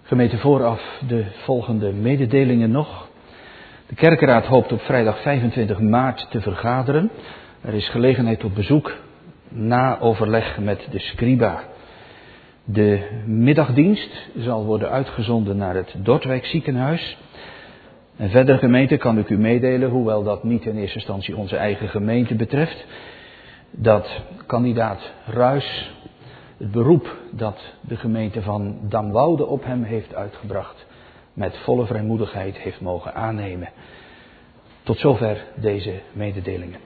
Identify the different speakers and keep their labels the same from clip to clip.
Speaker 1: Gemeente, vooraf de volgende mededelingen nog. De kerkenraad hoopt op vrijdag 25 maart te vergaderen. Er is gelegenheid tot bezoek na overleg met de scriba. De middagdienst zal worden uitgezonden naar het Dordtwijk ziekenhuis. En verder, gemeente, kan ik u meedelen, hoewel dat niet in eerste instantie onze eigen gemeente betreft, dat kandidaat Ruys het beroep dat de gemeente van Damwoude op hem heeft uitgebracht, met volle vrijmoedigheid heeft mogen aannemen. Tot zover deze mededelingen.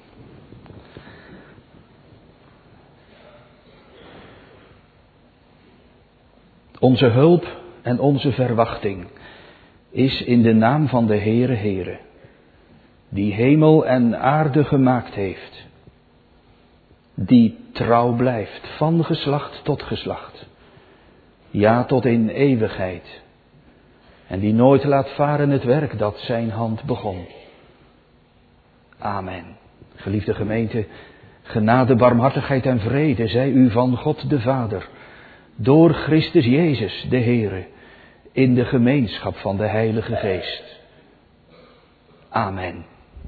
Speaker 1: Onze hulp en onze verwachting is in de naam van de Heere Heere, die hemel en aarde gemaakt heeft, die trouw blijft van geslacht tot geslacht, ja tot in eeuwigheid, en die nooit laat varen het werk dat zijn hand begon. Amen. Geliefde gemeente, genade, barmhartigheid en vrede zij u van God de Vader, door Christus Jezus de Heere, in de gemeenschap van de Heilige Geest. Amen.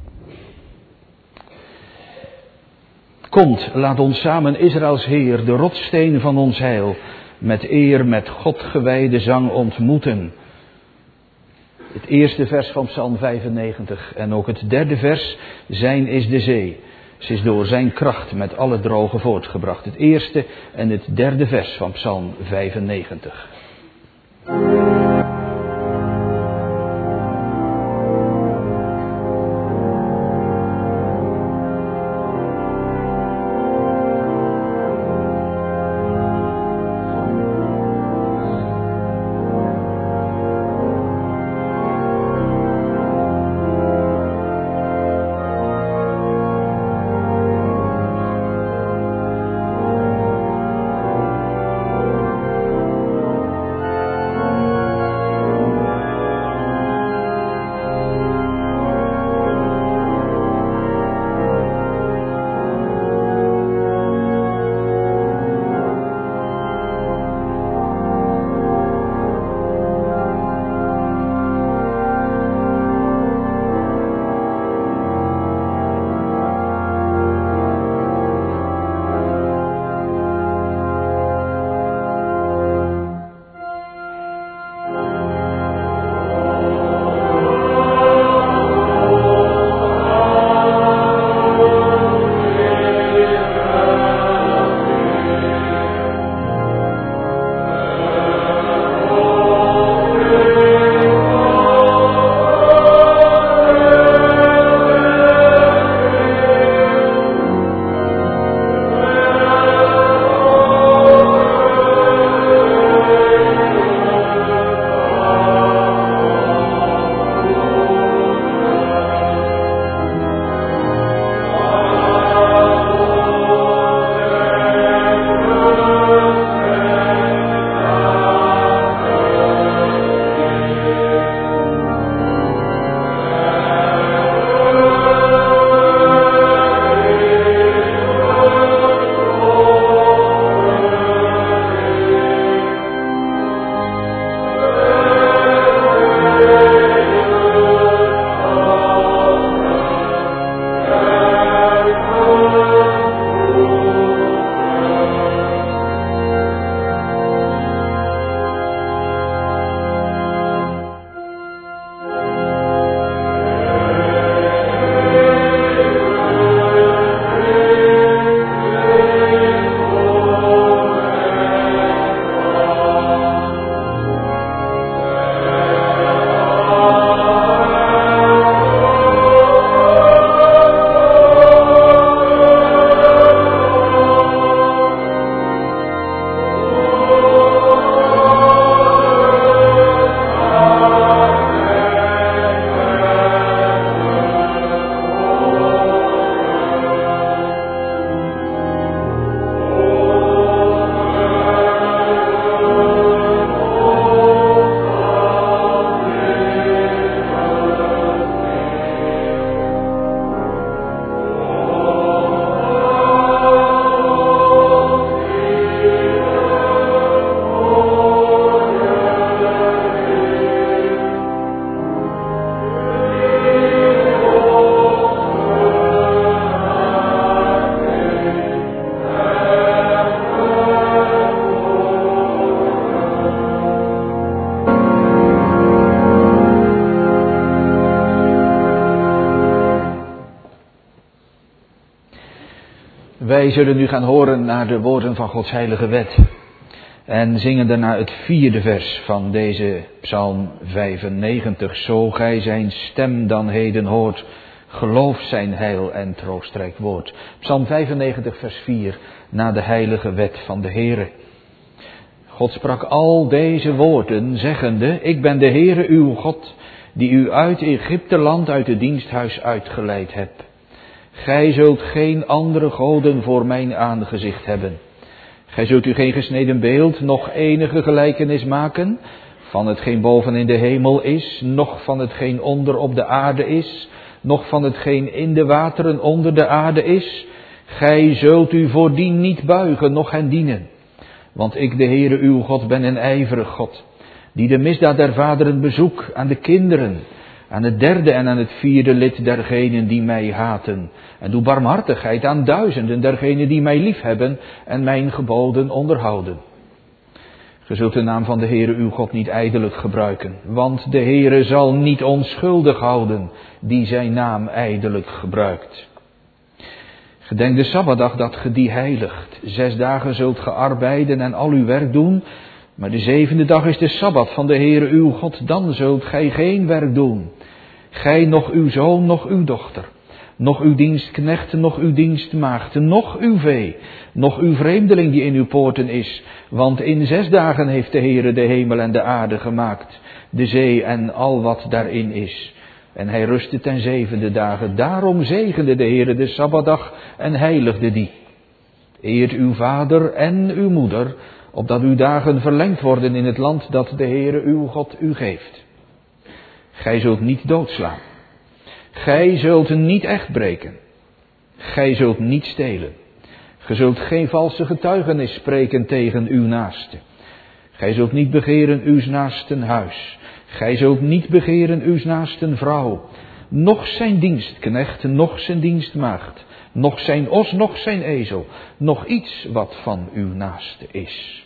Speaker 1: Komt, laat ons samen Israëls Heer, de rotssteen van ons heil, met eer met God gewijde zang ontmoeten. Het eerste vers van Psalm 95 en ook het derde vers, zijn is de zee. Ze is door zijn kracht met alle drogen voortgebracht. Het eerste en het derde vers van Psalm 95. Wij zullen nu gaan horen naar de woorden van Gods heilige wet. En zingen daarna het 4e vers van deze Psalm 95. Zo gij zijn stem dan heden hoort, geloof zijn heil en troostrijk woord. Psalm 95 vers 4, na de heilige wet van de Heere. God sprak al deze woorden, zeggende, ik ben de Heere uw God, die u uit Egypte land uit het diensthuis uitgeleid heb. Gij zult geen andere goden voor mijn aangezicht hebben. Gij zult u geen gesneden beeld, noch enige gelijkenis maken, van hetgeen boven in de hemel is, noch van hetgeen onder op de aarde is, noch van hetgeen in de wateren onder de aarde is. Gij zult u voordien niet buigen, noch hen dienen. Want ik, de Heere uw God, ben een ijverig God, die de misdaad der vaderen bezoek aan de kinderen, aan het 3e en aan het 4e lid dergenen die mij haten. En doe barmhartigheid aan duizenden dergenen die mij liefhebben en mijn geboden onderhouden. Ge zult de naam van de Heere uw God niet ijdelijk gebruiken, want de Heere zal niet onschuldig houden die zijn naam ijdelijk gebruikt. Gedenk de Sabbatdag dat ge die heiligt. 6 dagen zult ge arbeiden en al uw werk doen, maar de 7e dag is de Sabbat van de Heere uw God, dan zult gij geen werk doen. Gij, noch uw zoon, noch uw dochter, noch uw dienstknecht, noch uw dienstmaagd, noch uw vee, noch uw vreemdeling die in uw poorten is. Want in 6 dagen heeft de Heere de hemel en de aarde gemaakt, de zee en al wat daarin is. En hij rustte ten 7e dagen. Daarom zegende de Heere de Sabbatdag en heiligde die. Eert uw vader en uw moeder, opdat uw dagen verlengd worden in het land dat de Heere uw God u geeft. Gij zult niet doodslaan. Gij zult niet echt breken. Gij zult niet stelen. Gij zult geen valse getuigenis spreken tegen uw naaste. Gij zult niet begeren uw naasten huis. Gij zult niet begeren uw naasten vrouw. Noch zijn dienstknecht, noch zijn dienstmaagd. Noch zijn os, noch zijn ezel. Noch iets wat van uw naaste is.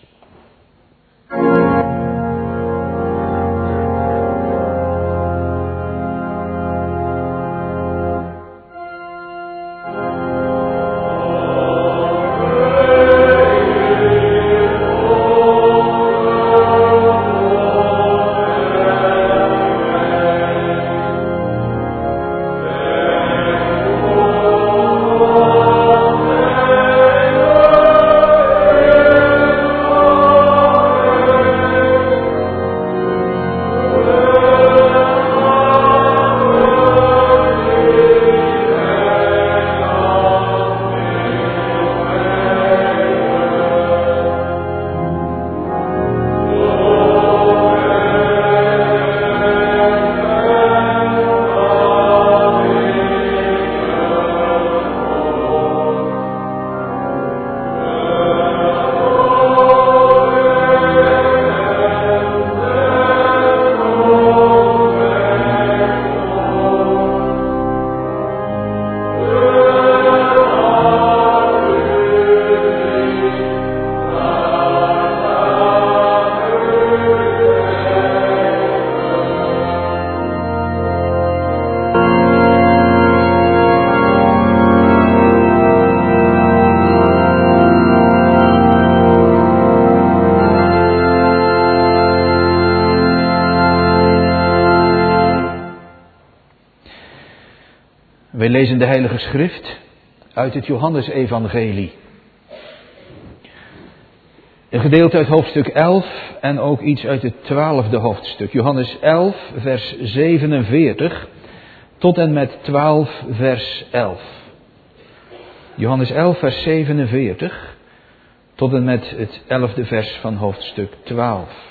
Speaker 1: Wij lezen de Heilige Schrift uit het Johannesevangelie. Een gedeelte uit hoofdstuk 11 en ook iets uit het 12e hoofdstuk. Johannes 11 vers 47 tot en met 12 vers 11. Johannes 11 vers 47 tot en met het 11e vers van hoofdstuk 12.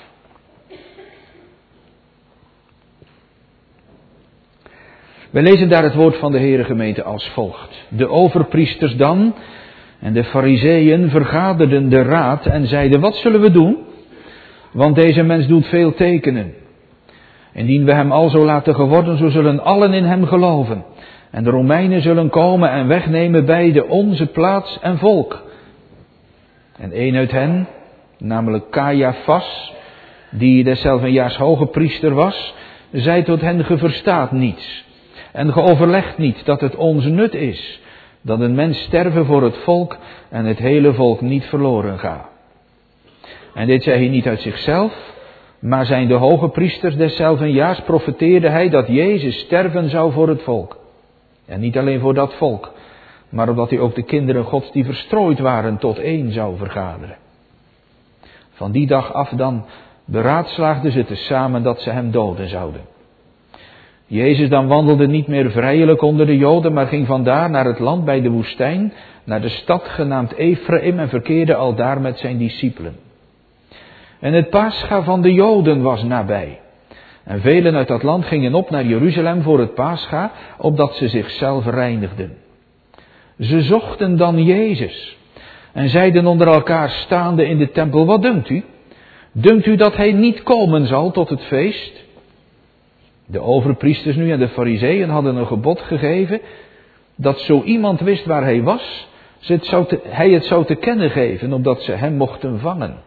Speaker 1: Wij lezen daar het woord van de Heere gemeente als volgt. De overpriesters dan en de farizeeën vergaderden de raad en zeiden, wat zullen we doen? Want deze mens doet veel tekenen. Indien we hem alzo laten geworden, zo zullen allen in hem geloven. En de Romeinen zullen komen en wegnemen beide onze plaats en volk. En een uit hen, namelijk Caiaphas, die deszelfs een jaars hoge priester was, zei tot hen, ge verstaat niets. En ge overlegt niet dat het ons nut is dat een mens sterven voor het volk en het hele volk niet verloren gaat. En dit zei hij niet uit zichzelf, maar zijn de hoge priesters deszelfden jaars profeteerde hij dat Jezus sterven zou voor het volk. En niet alleen voor dat volk, maar omdat hij ook de kinderen Gods die verstrooid waren tot één zou vergaderen. Van die dag af dan beraadslaagden ze tezamen dat ze hem doden zouden. Jezus dan wandelde niet meer vrijelijk onder de Joden, maar ging vandaar naar het land bij de woestijn, naar de stad genaamd Ephraim en verkeerde aldaar met zijn discipelen. En het Pascha van de Joden was nabij. En velen uit dat land gingen op naar Jeruzalem voor het Pascha, opdat ze zichzelf reinigden. Ze zochten dan Jezus en zeiden onder elkaar staande in de tempel, wat dunkt u? Dunkt u dat hij niet komen zal tot het feest? De overpriesters nu en de farizeeën hadden een gebod gegeven, dat zo iemand wist waar hij was, hij het zou te kennen geven, opdat ze hem mochten vangen.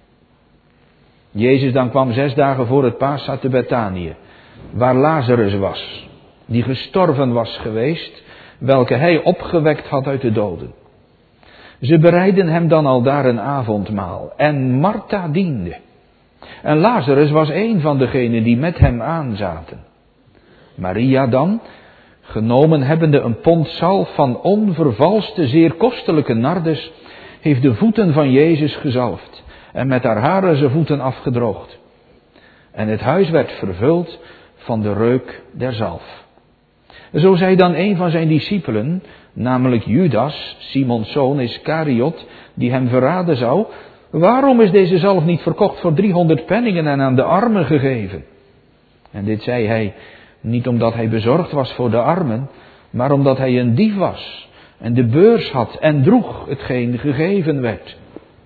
Speaker 1: Jezus dan kwam 6 dagen voor het Pascha te Bethanië, waar Lazarus was, die gestorven was geweest, welke hij opgewekt had uit de doden. Ze bereidden hem dan aldaar een avondmaal, en Martha diende. En Lazarus was een van degenen die met hem aanzaten. Maria dan, genomen hebbende een pond zalf van onvervalste, zeer kostelijke nardus, heeft de voeten van Jezus gezalfd en met haar haren zijn voeten afgedroogd. En het huis werd vervuld van de reuk der zalf. Zo zei dan een van zijn discipelen, namelijk Judas, Simons zoon Iskariot, die hem verraden zou, waarom is deze zalf niet verkocht voor 300 penningen en aan de armen gegeven? En dit zei hij niet omdat hij bezorgd was voor de armen, maar omdat hij een dief was en de beurs had en droeg hetgeen gegeven werd.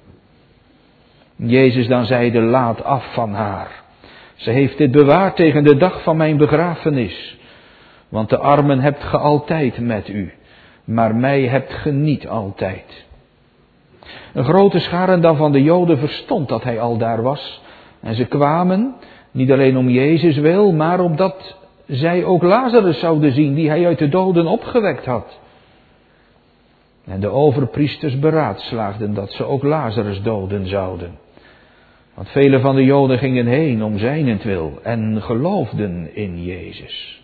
Speaker 1: Jezus dan zeide, laat af van haar. Ze heeft dit bewaard tegen de dag van mijn begrafenis. Want de armen hebt ge altijd met u, maar mij hebt ge niet altijd. Een grote schare dan van de Joden verstond dat hij al daar was. En ze kwamen, niet alleen om Jezus wil, maar omdat zij ook Lazarus zouden zien, die hij uit de doden opgewekt had. En de overpriesters beraadslaagden dat ze ook Lazarus doden zouden. Want vele van de Joden gingen heen om zijnentwil en geloofden in Jezus.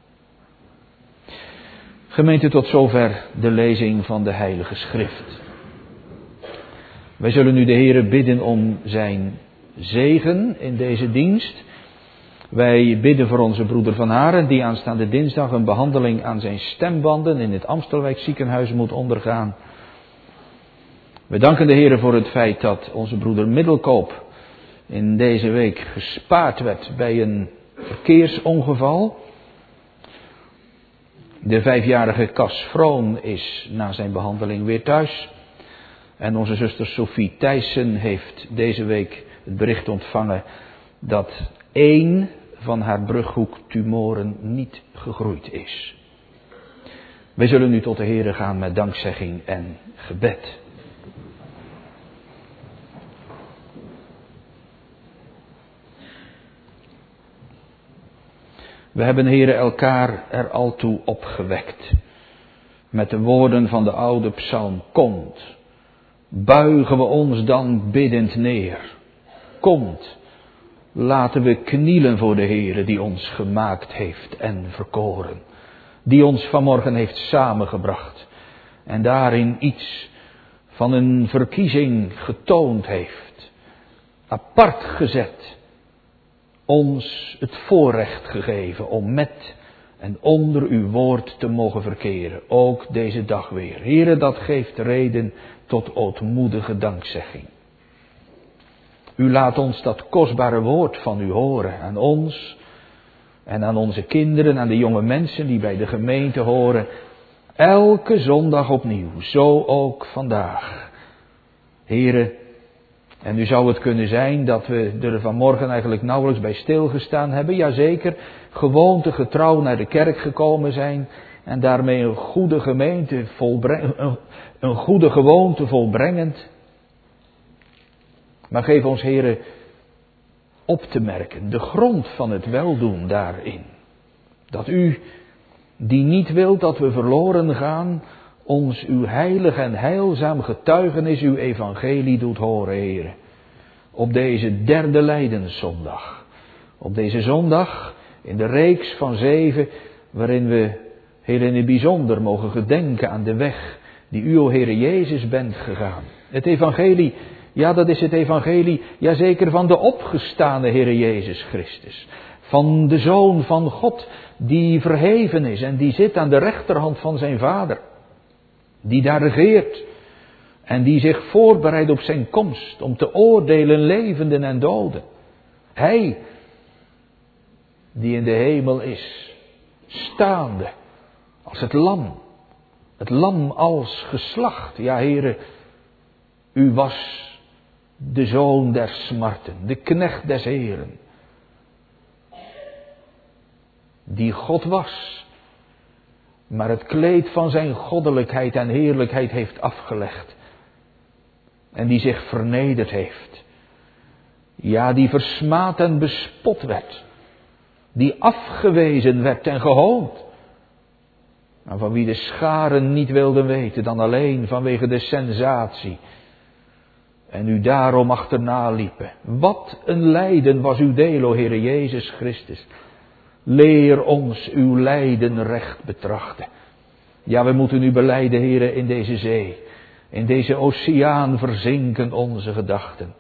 Speaker 1: Gemeente, tot zover de lezing van de Heilige Schrift. Wij zullen nu de Heere bidden om zijn zegen in deze dienst. Wij bidden voor onze broeder Van Haren, die aanstaande dinsdag een behandeling aan zijn stembanden in het Amstelwijk ziekenhuis moet ondergaan. We danken de Heere voor het feit dat onze broeder Middelkoop in deze week gespaard werd bij een verkeersongeval. De 5-jarige Cas Vroon is na zijn behandeling weer thuis. En onze zuster Sophie Thijssen heeft deze week het bericht ontvangen dat 1 van haar brughoektumoren niet gegroeid is. Wij zullen nu tot de Heere gaan met dankzegging en gebed. We hebben, Heere, elkaar er altoe opgewekt. Met de woorden van de oude psalm, komt. Buigen we ons dan biddend neer. Komt. Laten we knielen voor de Heere die ons gemaakt heeft en verkoren. Die ons vanmorgen heeft samengebracht. En daarin iets van een verkiezing getoond heeft. Apart gezet. Ons het voorrecht gegeven om met en onder uw woord te mogen verkeren. Ook deze dag weer. Heere, dat geeft reden tot ootmoedige dankzegging. U laat ons dat kostbare woord van u horen. Aan ons en aan onze kinderen, aan de jonge mensen die bij de gemeente horen. Elke zondag opnieuw. Zo ook vandaag. Heere, en nu zou het kunnen zijn dat we er vanmorgen eigenlijk nauwelijks bij stilgestaan hebben. Jazeker, gewoontegetrouw naar de kerk gekomen zijn. En daarmee een goede gemeente een goede gewoonte volbrengend. Maar geef ons, Heere, op te merken de grond van het weldoen daarin. Dat u, die niet wilt dat we verloren gaan, ons uw heilig en heilzaam getuigenis, uw evangelie doet horen, Heere. Op deze derde Lijdenszondag. Op deze zondag in de reeks van 7, waarin we, Heer, in het bijzonder mogen gedenken aan de weg die u, o Heere Jezus, bent gegaan. Het evangelie, ja, dat is het evangelie, ja zeker van de opgestane Heere Jezus Christus. Van de Zoon van God, die verheven is en die zit aan de rechterhand van zijn Vader. Die daar regeert en die zich voorbereidt op zijn komst om te oordelen levenden en doden. Hij, die in de hemel is, staande als het lam als geslacht. Ja, Heere, u was de zoon der smarten, de knecht des Heeren, die God was, maar het kleed van zijn goddelijkheid en heerlijkheid heeft afgelegd en die zich vernederd heeft. Ja, die versmaad en bespot werd, die afgewezen werd en gehoond, en van wie de scharen niet wilden weten dan alleen vanwege de sensatie en u daarom achterna liepen. Wat een lijden was uw deel, o Heere Jezus Christus. Leer ons uw lijden recht betrachten. Ja, we moeten u belijden, Heere, in deze zee. In deze oceaan verzinken onze gedachten.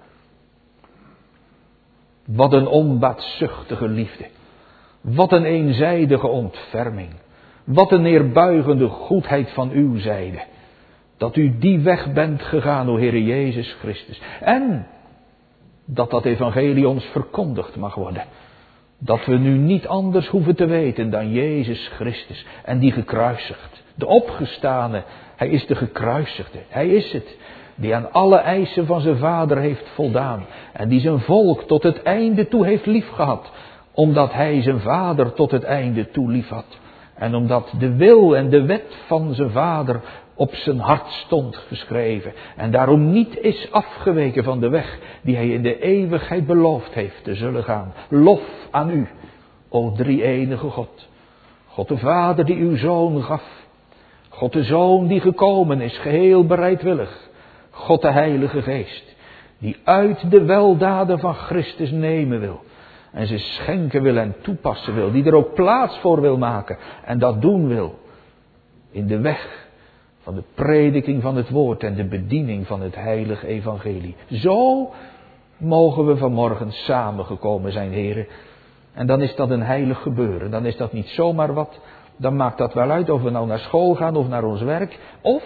Speaker 1: Wat een onbaatzuchtige liefde. Wat een eenzijdige ontferming. Wat een neerbuigende goedheid van uw zijde. Dat u die weg bent gegaan, o Heere Jezus Christus. En dat evangelie ons verkondigd mag worden. Dat we nu niet anders hoeven te weten dan Jezus Christus. En die gekruisigd. De opgestane. Hij is de gekruisigde. Hij is het. Die aan alle eisen van zijn Vader heeft voldaan. En die zijn volk tot het einde toe heeft liefgehad. Omdat hij zijn Vader tot het einde toe lief had. En omdat de wil en de wet van zijn Vader op zijn hart stond geschreven. En daarom niet is afgeweken van de weg die hij in de eeuwigheid beloofd heeft te zullen gaan. Lof aan u, o drie-enige God. God de Vader die uw Zoon gaf. God de Zoon die gekomen is, geheel bereidwillig. God de Heilige Geest, die uit de weldaden van Christus nemen wil. En ze schenken wil en toepassen wil. Die er ook plaats voor wil maken. En dat doen wil. In de weg van de prediking van het woord en de bediening van het heilige evangelie. Zo mogen we vanmorgen samengekomen zijn, heren. En dan is dat een heilig gebeuren. Dan is dat niet zomaar wat. Dan maakt dat wel uit of we nou naar school gaan of naar ons werk. Of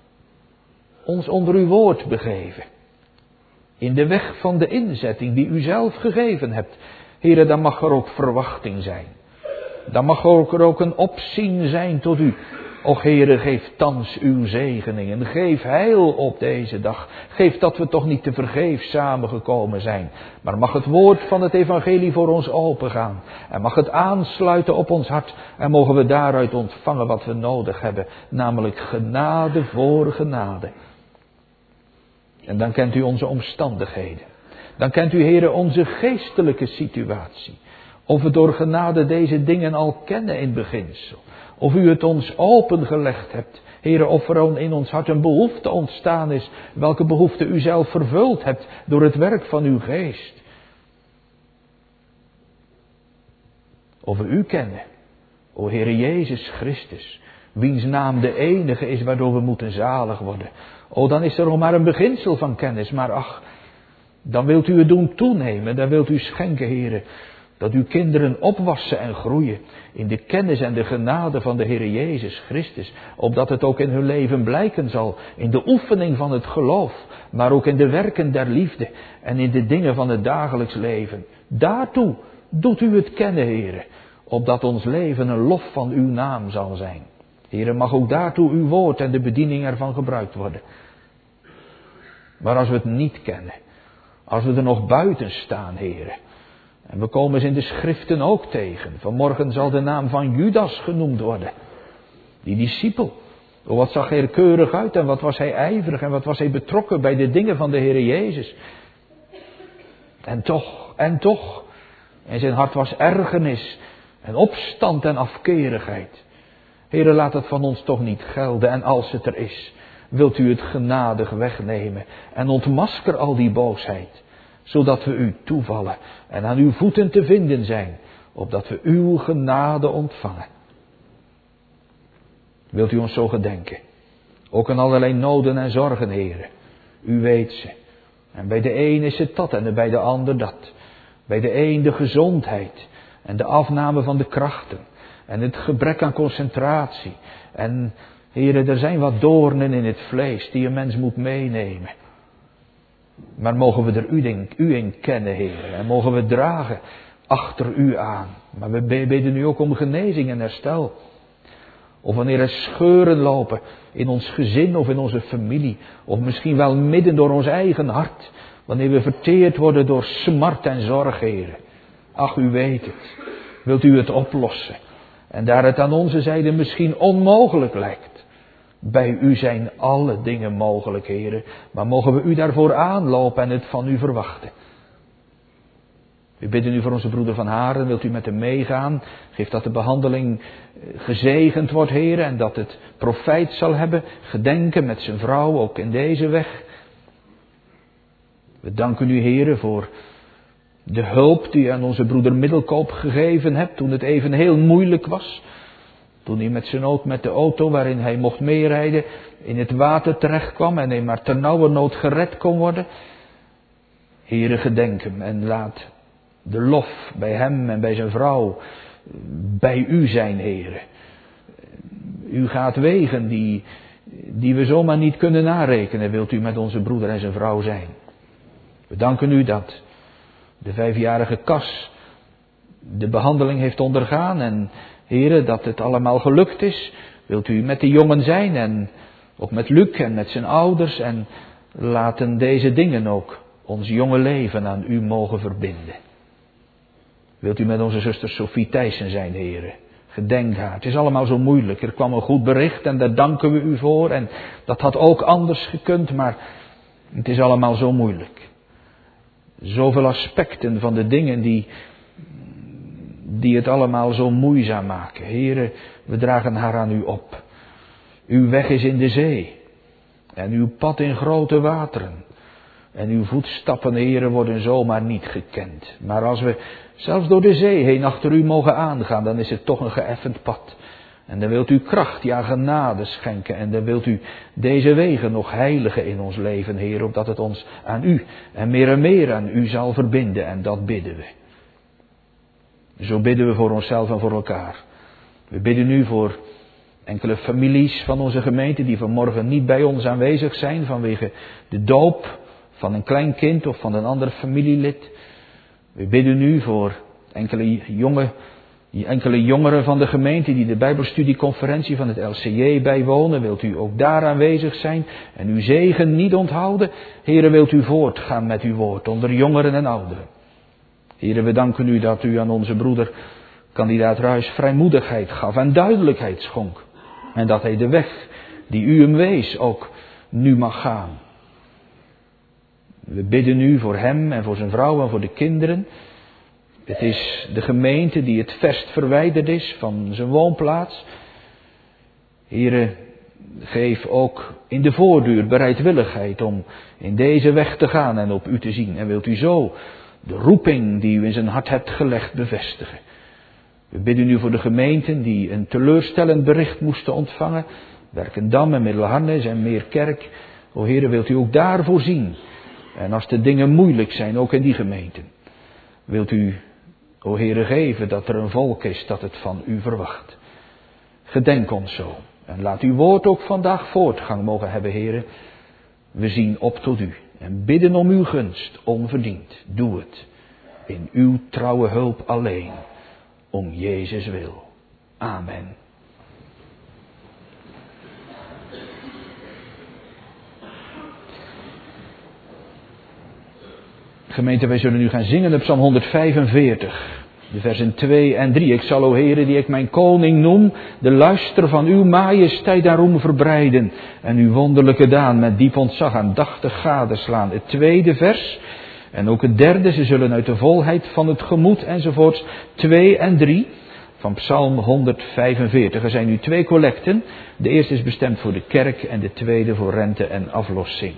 Speaker 1: ons onder uw woord begeven. In de weg van de inzetting die u zelf gegeven hebt. Heren, dan mag er ook verwachting zijn. Dan mag er ook een opzien zijn tot u. Och Heere, geef thans uw zegeningen. Geef heil op deze dag. Geef dat we toch niet te vergeefs samengekomen zijn. Maar mag het woord van het evangelie voor ons opengaan. En mag het aansluiten op ons hart. En mogen we daaruit ontvangen wat we nodig hebben. Namelijk genade voor genade. En dan kent u onze omstandigheden. Dan kent u, Heere, onze geestelijke situatie. Of we door genade deze dingen al kennen in beginsel. Of u het ons opengelegd hebt. Heere, of er in ons hart een behoefte ontstaan is. Welke behoefte u zelf vervuld hebt door het werk van uw geest. Of we u kennen. O Heere Jezus Christus. Wiens naam de enige is waardoor we moeten zalig worden. O, dan is er nog maar een beginsel van kennis. Maar ach, dan wilt u het doen toenemen. Dan wilt u schenken, Heere. Dat uw kinderen opwassen en groeien in de kennis en de genade van de Heere Jezus Christus. Opdat het ook in hun leven blijken zal. In de oefening van het geloof. Maar ook in de werken der liefde. En in de dingen van het dagelijks leven. Daartoe doet u het kennen, Heere. Opdat ons leven een lof van uw naam zal zijn. Heere, mag ook daartoe uw woord en de bediening ervan gebruikt worden. Maar als we het niet kennen. Als we er nog buiten staan, Heere. En we komen ze in de schriften ook tegen. Vanmorgen zal de naam van Judas genoemd worden. Die discipel. Oh, wat zag hij er keurig uit en wat was hij ijverig en wat was hij betrokken bij de dingen van de Heere Jezus. En toch. En zijn hart was ergernis en opstand en afkerigheid. Heere, laat het van ons toch niet gelden. En als het er is, wilt u het genadig wegnemen. En ontmasker al die boosheid. Zodat we u toevallen en aan uw voeten te vinden zijn. Opdat we uw genade ontvangen. Wilt u ons zo gedenken. Ook aan allerlei noden en zorgen, Heere. U weet ze. En bij de een is het dat en bij de ander dat. Bij de een de gezondheid en de afname van de krachten. En het gebrek aan concentratie. En Heere, er zijn wat doornen in het vlees die een mens moet meenemen. Maar mogen we er u in kennen, Heere. En mogen we dragen achter u aan. Maar we bidden nu ook om genezing en herstel. Of wanneer er scheuren lopen in ons gezin of in onze familie. Of misschien wel midden door ons eigen hart. Wanneer we verteerd worden door smart en zorg, Heere. Ach, u weet het. Wilt u het oplossen? En daar het aan onze zijde misschien onmogelijk lijkt. Bij u zijn alle dingen mogelijk, Heere. Maar mogen we u daarvoor aanlopen en het van u verwachten. We bidden u voor onze broeder Van Haren. Wilt u met hem meegaan? Geef dat de behandeling gezegend wordt, Heere. En dat het profijt zal hebben. Gedenken met zijn vrouw ook in deze weg. We danken u, Heere, voor de hulp die u aan onze broeder Middelkoop gegeven hebt. Toen het even heel moeilijk was. Toen hij met zijn ook met de auto waarin hij mocht meerijden in het water terecht kwam. En hij maar ternauwernood gered kon worden. Heere, gedenk hem en laat de lof bij hem en bij zijn vrouw bij u zijn, Heere. U gaat wegen die we zomaar niet kunnen narekenen. Wilt u met onze broeder en zijn vrouw zijn. We danken u dat de 5-jarige Cas de behandeling heeft ondergaan. En Heere, dat het allemaal gelukt is. Wilt u met de jongen zijn en ook met Luc en met zijn ouders. En laten deze dingen ook ons jonge leven aan u mogen verbinden. Wilt u met onze zuster Sophie Thijssen zijn, Heere. Gedenk haar. Het is allemaal zo moeilijk. Er kwam een goed bericht en daar danken we u voor. En dat had ook anders gekund, maar het is allemaal zo moeilijk. Zoveel aspecten van de dingen die het allemaal zo moeizaam maken. Heere, we dragen haar aan u op. Uw weg is in de zee. En uw pad in grote wateren. En uw voetstappen, Heere, worden zomaar niet gekend. Maar als we zelfs door de zee heen achter u mogen aangaan, dan is het toch een geëffend pad. En dan wilt u kracht, ja genade schenken. En dan wilt u deze wegen nog heiligen in ons leven, Heer. Opdat het ons aan u en meer aan u zal verbinden. En dat bidden we. Zo bidden we voor onszelf en voor elkaar. We bidden nu voor enkele families van onze gemeente die vanmorgen niet bij ons aanwezig zijn vanwege de doop van een klein kind of van een ander familielid. We bidden nu voor enkele jongeren van de gemeente die de Bijbelstudieconferentie van het LCJ bijwonen. Wilt u ook daar aanwezig zijn en uw zegen niet onthouden? Heere, wilt u voortgaan met uw woord onder jongeren en ouderen? Heere, we danken u dat u aan onze broeder kandidaat Ruijs vrijmoedigheid gaf en duidelijkheid schonk. En dat hij de weg die u hem wees ook nu mag gaan. We bidden u voor hem en voor zijn vrouw en voor de kinderen. Het is de gemeente die het verst verwijderd is van zijn woonplaats. Heere, geef ook in de voorduur bereidwilligheid om in deze weg te gaan en op u te zien. En wilt u zo de roeping die u in zijn hart hebt gelegd bevestigen. We bidden u voor de gemeenten die een teleurstellend bericht moesten ontvangen. Werkendam en Middelharnis en Meerkerk. O Heere, wilt u ook daarvoor zien. En als de dingen moeilijk zijn, ook in die gemeenten. Wilt u, o Heere, geven dat er een volk is dat het van u verwacht. Gedenk ons zo. En laat uw woord ook vandaag voortgang mogen hebben, Heere. We zien op tot u. En bidden om uw gunst, onverdiend. Doe het. In uw trouwe hulp alleen. Om Jezus wil. Amen. Gemeente, wij zullen nu gaan zingen op Psalm 145. De versen 2 en 3. Ik zal, o Heere, die ik mijn koning noem, de luister van uw majesteit daarom verbreiden. En uw wonderlijke daan met diep ontzag aandachtig gadeslaan. Het tweede vers. En ook het derde, ze zullen uit de volheid van het gemoed enzovoorts. 2 en 3. van Psalm 145. Er zijn nu 2 collecten. De eerste is bestemd voor de kerk en de tweede voor rente en aflossing.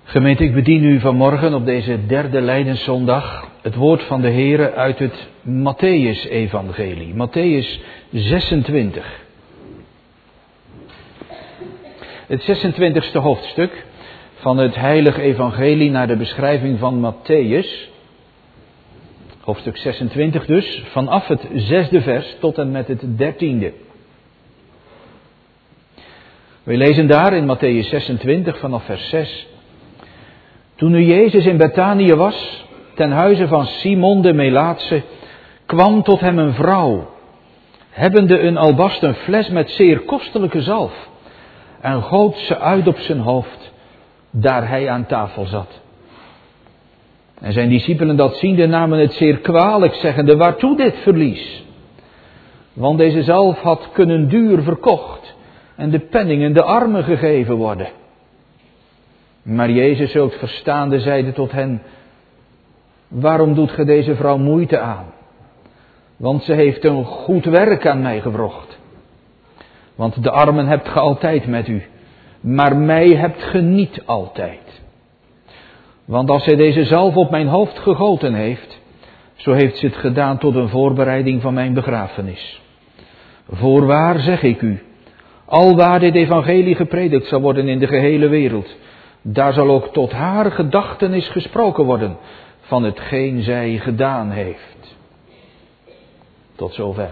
Speaker 1: Gemeente, ik bedien u vanmorgen op deze derde Lijdenszondag het woord van de Heere uit het Mattheüs-evangelie. Mattheüs 26. Het 26e hoofdstuk van het heilige evangelie naar de beschrijving van Mattheüs. Hoofdstuk 26 dus, vanaf het 6e vers tot en met het 13e. We lezen daar in Mattheüs 26 vanaf vers 6. Toen nu Jezus in Betanië was, ten huize van Simon de Melaatse, kwam tot hem een vrouw, hebbende een albasten fles met zeer kostelijke zalf, en goot ze uit op zijn hoofd, daar hij aan tafel zat. En zijn discipelen dat ziende namen het zeer kwalijk, zeggende, waartoe dit verlies? Want deze zalf had kunnen duur verkocht en de penningen de armen gegeven worden. Maar Jezus, zulks verstaande, zeide tot hen, waarom doet ge deze vrouw moeite aan? Want ze heeft een goed werk aan mij gewrocht. Want de armen hebt ge altijd met u, maar mij hebt ge niet altijd. Want als zij deze zalf op mijn hoofd gegoten heeft, zo heeft ze het gedaan tot een voorbereiding van mijn begrafenis. Voorwaar zeg ik u, alwaar dit evangelie gepredikt zal worden in de gehele wereld, daar zal ook tot haar gedachtenis gesproken worden van hetgeen zij gedaan heeft. Tot zover.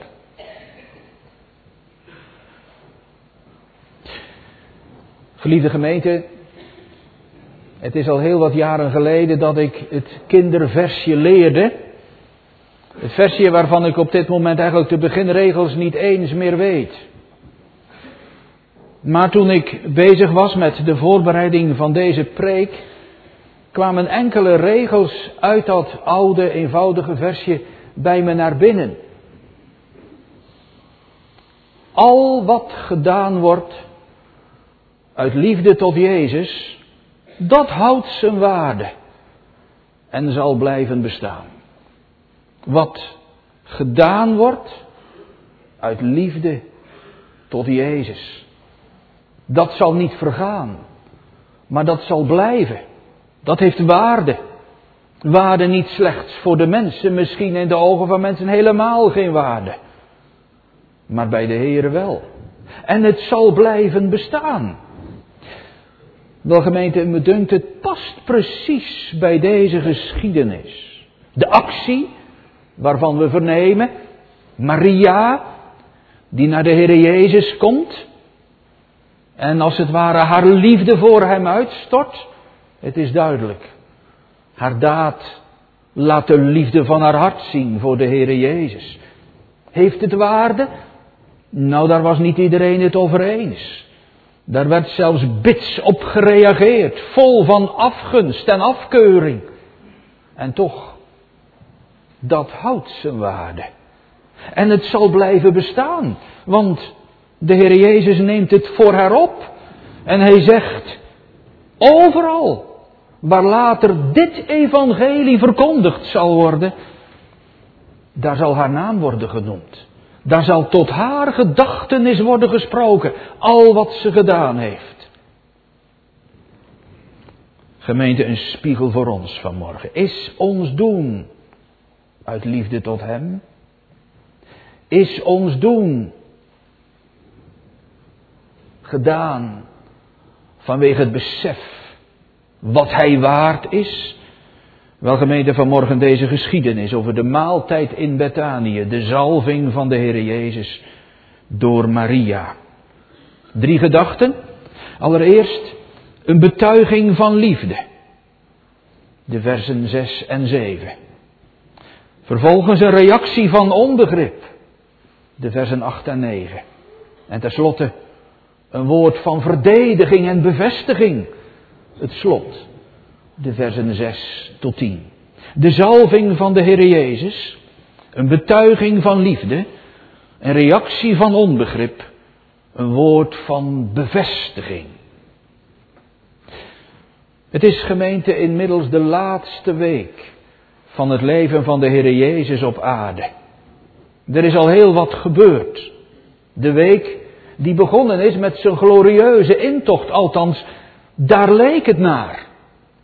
Speaker 1: Geliefde gemeente, het is al heel wat jaren geleden dat ik het kinderversje leerde. Het versje waarvan ik op dit moment eigenlijk de beginregels niet eens meer weet. Maar toen ik bezig was met de voorbereiding van deze preek, kwamen enkele regels uit dat oude, eenvoudige versje bij me naar binnen. Al wat gedaan wordt uit liefde tot Jezus, dat houdt zijn waarde en zal blijven bestaan. Wat gedaan wordt uit liefde tot Jezus, dat zal niet vergaan, maar dat zal blijven. Dat heeft waarde. Waarde niet slechts voor de mensen, misschien in de ogen van mensen helemaal geen waarde. Maar bij de Heere wel. En het zal blijven bestaan. Wel gemeente, me dunkt het past precies bij deze geschiedenis. De actie waarvan we vernemen, Maria, die naar de Heere Jezus komt en als het ware haar liefde voor hem uitstort. Het is duidelijk. Haar daad laat de liefde van haar hart zien voor de Heere Jezus. Heeft het waarde? Nou, daar was niet iedereen het over eens. Daar werd zelfs bits op gereageerd, vol van afgunst en afkeuring. En toch, dat houdt zijn waarde. En het zal blijven bestaan, want de Heer Jezus neemt het voor haar op. En hij zegt, overal waar later dit evangelie verkondigd zal worden, daar zal haar naam worden genoemd. Daar zal tot haar gedachtenis worden gesproken, al wat ze gedaan heeft. Gemeente, een spiegel voor ons vanmorgen. Is ons doen uit liefde tot hem? Is ons doen gedaan vanwege het besef wat hij waard is? Wel gemeente, vanmorgen deze geschiedenis over de maaltijd in Betanië, de zalving van de Heere Jezus door Maria. 3 gedachten. Allereerst een betuiging van liefde. De versen 6 en 7. Vervolgens een reactie van onbegrip. De versen 8 en 9. En tenslotte een woord van verdediging en bevestiging. Het slot. De versen 6 tot 10. De zalving van de Heere Jezus. Een betuiging van liefde. Een reactie van onbegrip. Een woord van bevestiging. Het is, gemeente, inmiddels de laatste week van het leven van de Heere Jezus op aarde. Er is al heel wat gebeurd. De week die begonnen is met zijn glorieuze intocht, althans, daar leek het naar.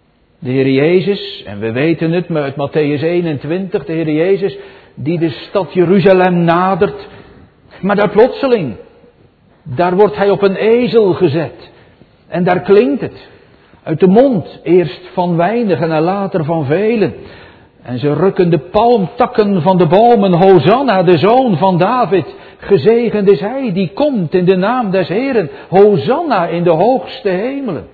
Speaker 1: De Heer Jezus, en we weten het uit Mattheüs 21, de Heer Jezus die de stad Jeruzalem nadert. Maar daar plotseling, daar wordt hij op een ezel gezet. En daar klinkt het. Uit de mond, eerst van weinigen en later van velen. En ze rukken de palmtakken van de bomen. Hosanna, de zoon van David. Gezegend is hij die komt in de naam des Heeren. Hosanna in de hoogste hemelen.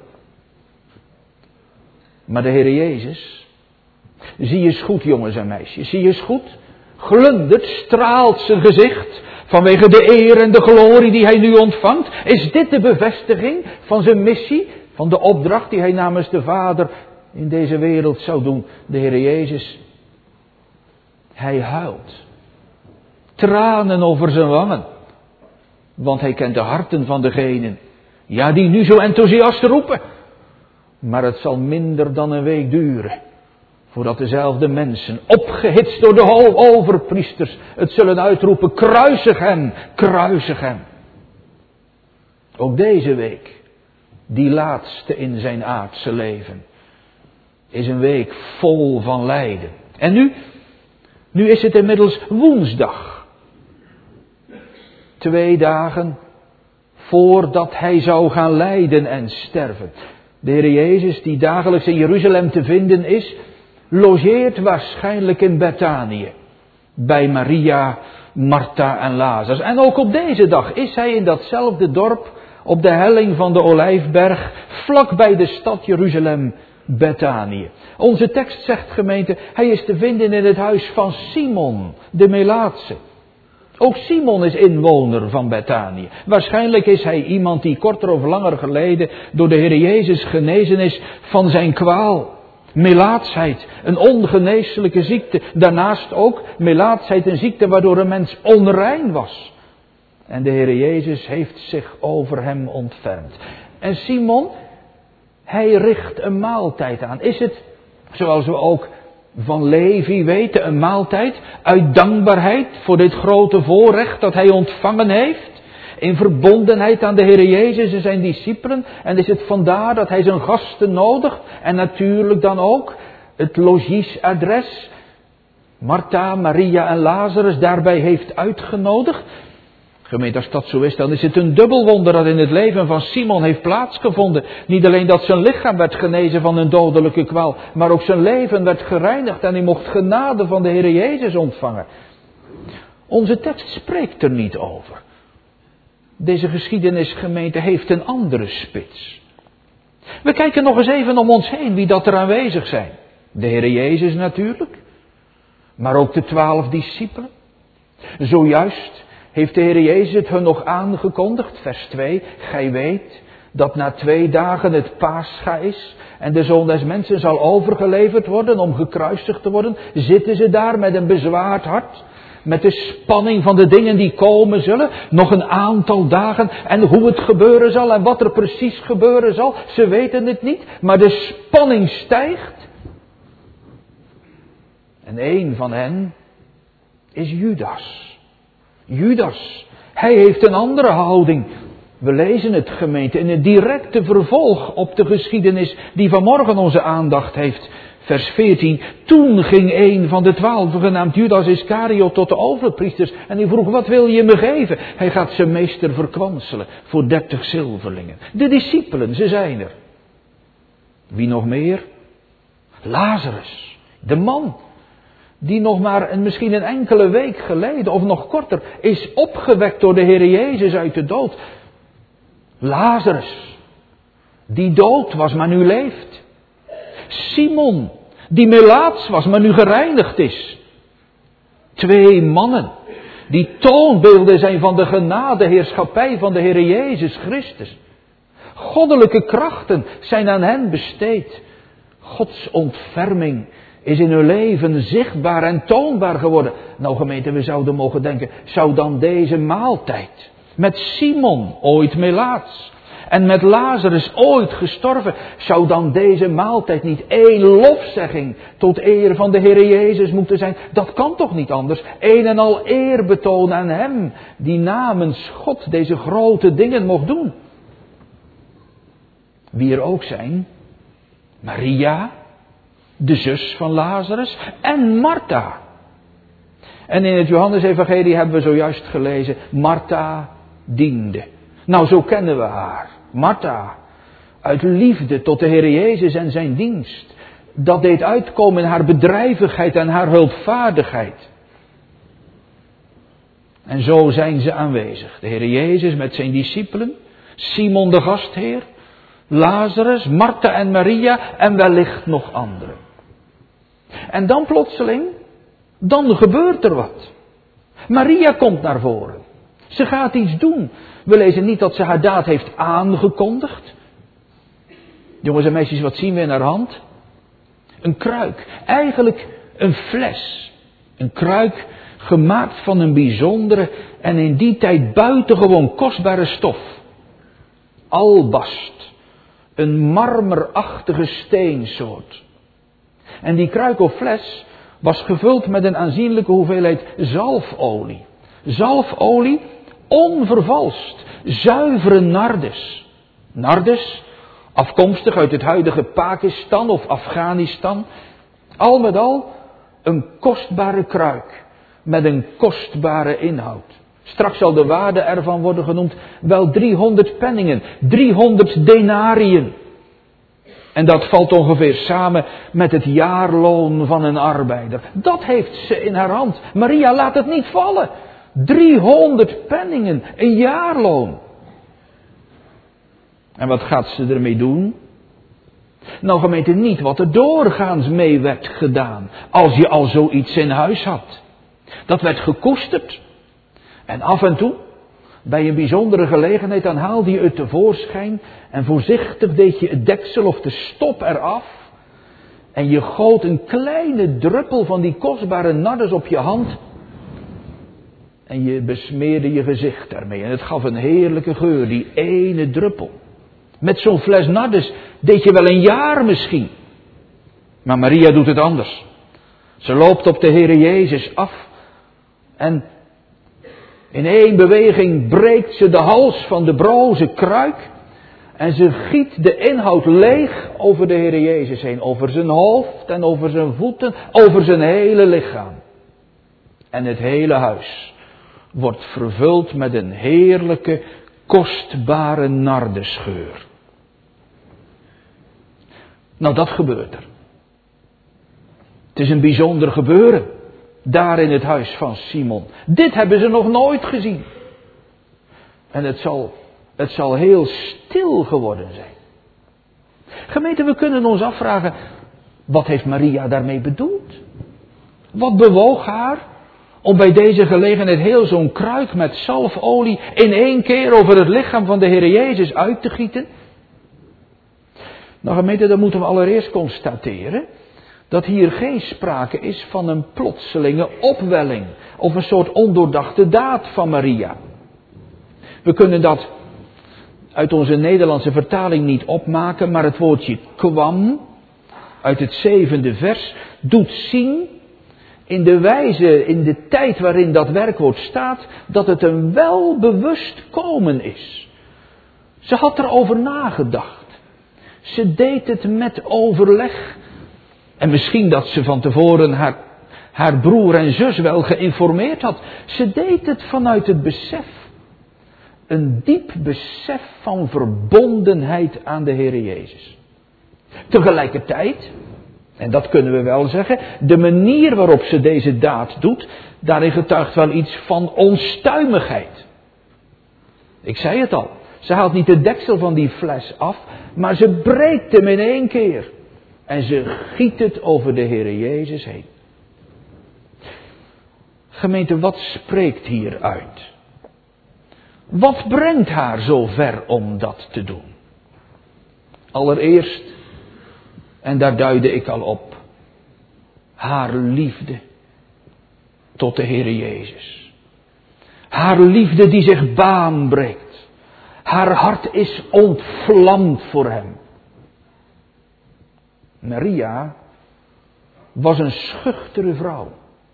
Speaker 1: Maar de Heer Jezus, zie eens goed jongens en meisjes, zie eens goed. Glundert, straalt zijn gezicht vanwege de eer en de glorie die hij nu ontvangt. Is dit de bevestiging van zijn missie, van de opdracht die hij namens de Vader in deze wereld zou doen? De Heer Jezus, hij huilt. Tranen over zijn wangen. Want hij kent de harten van degenen, ja, die nu zo enthousiast roepen. Maar het zal minder dan een week duren voordat dezelfde mensen, opgehitst door de overpriesters, het zullen uitroepen: kruisig hem, kruisig hem. Ook deze week, die laatste in zijn aardse leven, is een week vol van lijden. En nu is het inmiddels woensdag. 2 dagen voordat hij zou gaan lijden en sterven. De Heer Jezus, die dagelijks in Jeruzalem te vinden is, logeert waarschijnlijk in Betanië. Bij Maria, Martha en Lazarus. En ook op deze dag is hij in datzelfde dorp, op de helling van de Olijfberg, vlak bij de stad Jeruzalem, Betanië. Onze tekst zegt, gemeente, hij is te vinden in het huis van Simon, de Melaatse. Ook Simon is inwoner van Betanië. Waarschijnlijk is hij iemand die korter of langer geleden door de Heer Jezus genezen is van zijn kwaal. Melaatsheid, een ongeneeslijke ziekte. Daarnaast ook melaatsheid, een ziekte waardoor een mens onrein was. En de Heer Jezus heeft zich over hem ontfermd. En Simon, hij richt een maaltijd aan. Is het, zoals we ook van Levi weten, een maaltijd uit dankbaarheid voor dit grote voorrecht dat hij ontvangen heeft? In verbondenheid aan de Heer Jezus en zijn discipelen. En is het vandaar dat hij zijn gasten nodigt. En natuurlijk dan ook het logiesadres, Martha, Maria en Lazarus, daarbij heeft uitgenodigd. Gemeente, als dat zo is, dan is het een dubbel wonder dat in het leven van Simon heeft plaatsgevonden. Niet alleen dat zijn lichaam werd genezen van een dodelijke kwaal, maar ook zijn leven werd gereinigd en hij mocht genade van de Heer Jezus ontvangen. Onze tekst spreekt er niet over. Deze geschiedenis, gemeente, heeft een andere spits. We kijken nog eens even om ons heen wie dat er aanwezig zijn. De Heer Jezus natuurlijk, maar ook de 12 discipelen. Zojuist heeft de Heer Jezus het hun nog aangekondigd, vers 2. Gij weet dat na 2 dagen het Pascha is en de Zoon des Mensen zal overgeleverd worden om gekruisigd te worden. Zitten ze daar met een bezwaard hart, met de spanning van de dingen die komen zullen, nog een aantal dagen en hoe het gebeuren zal en wat er precies gebeuren zal. Ze weten het niet, maar de spanning stijgt. En een van hen is Judas. Judas, hij heeft een andere houding. We lezen het, gemeente, in het directe vervolg op de geschiedenis die vanmorgen onze aandacht heeft. Vers 14, toen ging een van de 12, genaamd Judas Iscariot, tot de overpriesters en die vroeg: wat wil je me geven? Hij gaat zijn meester verkwanselen voor 30 zilverlingen. De discipelen, ze zijn er. Wie nog meer? Lazarus, de man die nog maar misschien een enkele week geleden of nog korter is opgewekt door de Heer Jezus uit de dood. Lazarus, die dood was maar nu leeft. Simon, die melaats was maar nu gereinigd is. 2 mannen die toonbeelden zijn van de genadeheerschappij van de Heer Jezus Christus. Goddelijke krachten zijn aan hen besteed. Gods ontferming is in hun leven zichtbaar en toonbaar geworden. Nou gemeente, we zouden mogen denken, zou dan deze maaltijd met Simon, ooit melaats, en met Lazarus, ooit gestorven, zou dan deze maaltijd niet één lofzegging tot eer van de Heer Jezus moeten zijn? Dat kan toch niet anders? Een en al eer betonen aan hem, die namens God deze grote dingen mocht doen. Wie er ook zijn, Maria, de zus van Lazarus, en Martha. En in het Johannesevangelie hebben we zojuist gelezen, Martha diende. Nou, zo kennen we haar. Martha, uit liefde tot de Heer Jezus en zijn dienst. Dat deed uitkomen in haar bedrijvigheid en haar hulpvaardigheid. En zo zijn ze aanwezig. De Heer Jezus met zijn discipelen, Simon de gastheer, Lazarus, Martha en Maria en wellicht nog anderen. En dan plotseling, dan gebeurt er wat. Maria komt naar voren. Ze gaat iets doen. We lezen niet dat ze haar daad heeft aangekondigd. Jongens en meisjes, wat zien we in haar hand? Een kruik. Eigenlijk een fles. Een kruik gemaakt van een bijzondere en in die tijd buitengewoon kostbare stof. Albast. Een marmerachtige steensoort. En die kruik of fles was gevuld met een aanzienlijke hoeveelheid zalfolie. Zalfolie, onvervalst, zuivere nardes. Nardes, afkomstig uit het huidige Pakistan of Afghanistan. Al met al een kostbare kruik met een kostbare inhoud. Straks zal de waarde ervan worden genoemd wel 300 penningen, 300 denariën. En dat valt ongeveer samen met het jaarloon van een arbeider. Dat heeft ze in haar hand. Maria laat het niet vallen. 300 penningen, een jaarloon. En wat gaat ze ermee doen? Nou, gemeente, niet wat er doorgaans mee werd gedaan. Als je al zoiets in huis had. Dat werd gekoesterd. En af en toe, bij een bijzondere gelegenheid, dan haalde je het tevoorschijn. En voorzichtig deed je het deksel of de stop eraf. En je goot een kleine druppel van die kostbare nardes op je hand. En je besmeerde je gezicht daarmee. En het gaf een heerlijke geur, die ene druppel. Met zo'n fles nardes deed je wel een jaar misschien. Maar Maria doet het anders. Ze loopt op de Heere Jezus af. En in één beweging breekt ze de hals van de broze kruik. En ze giet de inhoud leeg over de Heere Jezus heen. Over zijn hoofd en over zijn voeten. Over zijn hele lichaam. En het hele huis wordt vervuld met een heerlijke, kostbare nardesgeur. Nou, dat gebeurt er. Het is een bijzonder gebeuren. Daar in het huis van Simon. Dit hebben ze nog nooit gezien. En het zal heel stil geworden zijn. Gemeente, we kunnen ons afvragen, wat heeft Maria daarmee bedoeld? Wat bewoog haar om bij deze gelegenheid heel zo'n kruik met zalfolie in één keer over het lichaam van de Heer Jezus uit te gieten? Nou, gemeente, dan moeten we allereerst constateren dat hier geen sprake is van een plotselinge opwelling of een soort ondoordachte daad van Maria. We kunnen dat uit onze Nederlandse vertaling niet opmaken, maar het woordje kwam uit het 7e vers doet zien in de wijze, in de tijd waarin dat werkwoord staat, dat het een welbewust komen is. Ze had erover nagedacht. Ze deed het met overleg. En misschien dat ze van tevoren haar broer en zus wel geïnformeerd had. Ze deed het vanuit het besef. Een diep besef van verbondenheid aan de Heer Jezus. Tegelijkertijd, en dat kunnen we wel zeggen, de manier waarop ze deze daad doet, daarin getuigt wel iets van onstuimigheid. Ik zei het al, ze haalt niet de deksel van die fles af, maar ze breekt hem in één keer. En ze giet het over de Heer Jezus heen. Gemeente, wat spreekt hier uit? Wat brengt haar zo ver om dat te doen? Allereerst, en daar duidde ik al op, haar liefde tot de Heer Jezus. Haar liefde die zich baan breekt. Haar hart is ontvlamd voor hem. Maria was een schuchtere vrouw.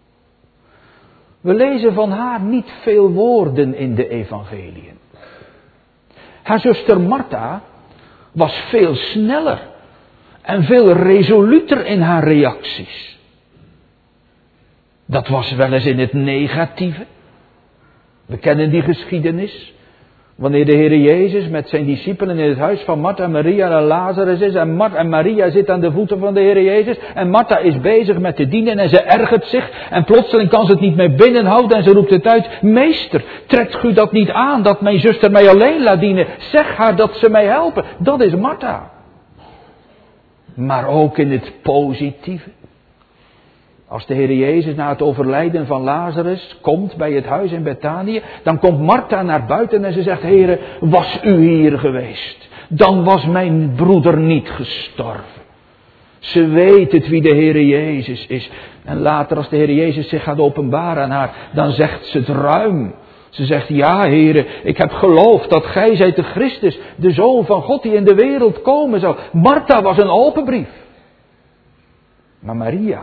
Speaker 1: We lezen van haar niet veel woorden in de evangeliën. Haar zuster Martha was veel sneller En veel resoluter in haar reacties. Dat was wel eens in het negatieve. We kennen die geschiedenis. Wanneer de Heer Jezus met zijn discipelen in het huis van Martha, Maria en Lazarus is. En Martha en Maria zitten aan de voeten van de Heer Jezus. En Martha is bezig met te dienen en ze ergert zich. En plotseling kan ze het niet meer binnenhouden en ze roept het uit. Meester, trekt u dat niet aan dat mijn zuster mij alleen laat dienen? Zeg haar dat ze mij helpen. Dat is Martha. Maar ook in het positieve. Als de Heer Jezus na het overlijden van Lazarus komt bij het huis in Betanië, dan komt Martha naar buiten en ze zegt, Heere, was u hier geweest, dan was mijn broeder niet gestorven. Ze weet het wie de Heer Jezus is. En later als de Heer Jezus zich gaat openbaren aan haar, dan zegt ze het ruim. Ze zegt, ja Heere, ik heb geloofd dat gij zijt de Christus, de Zoon van God die in de wereld komen zou. Martha was een open brief. Maar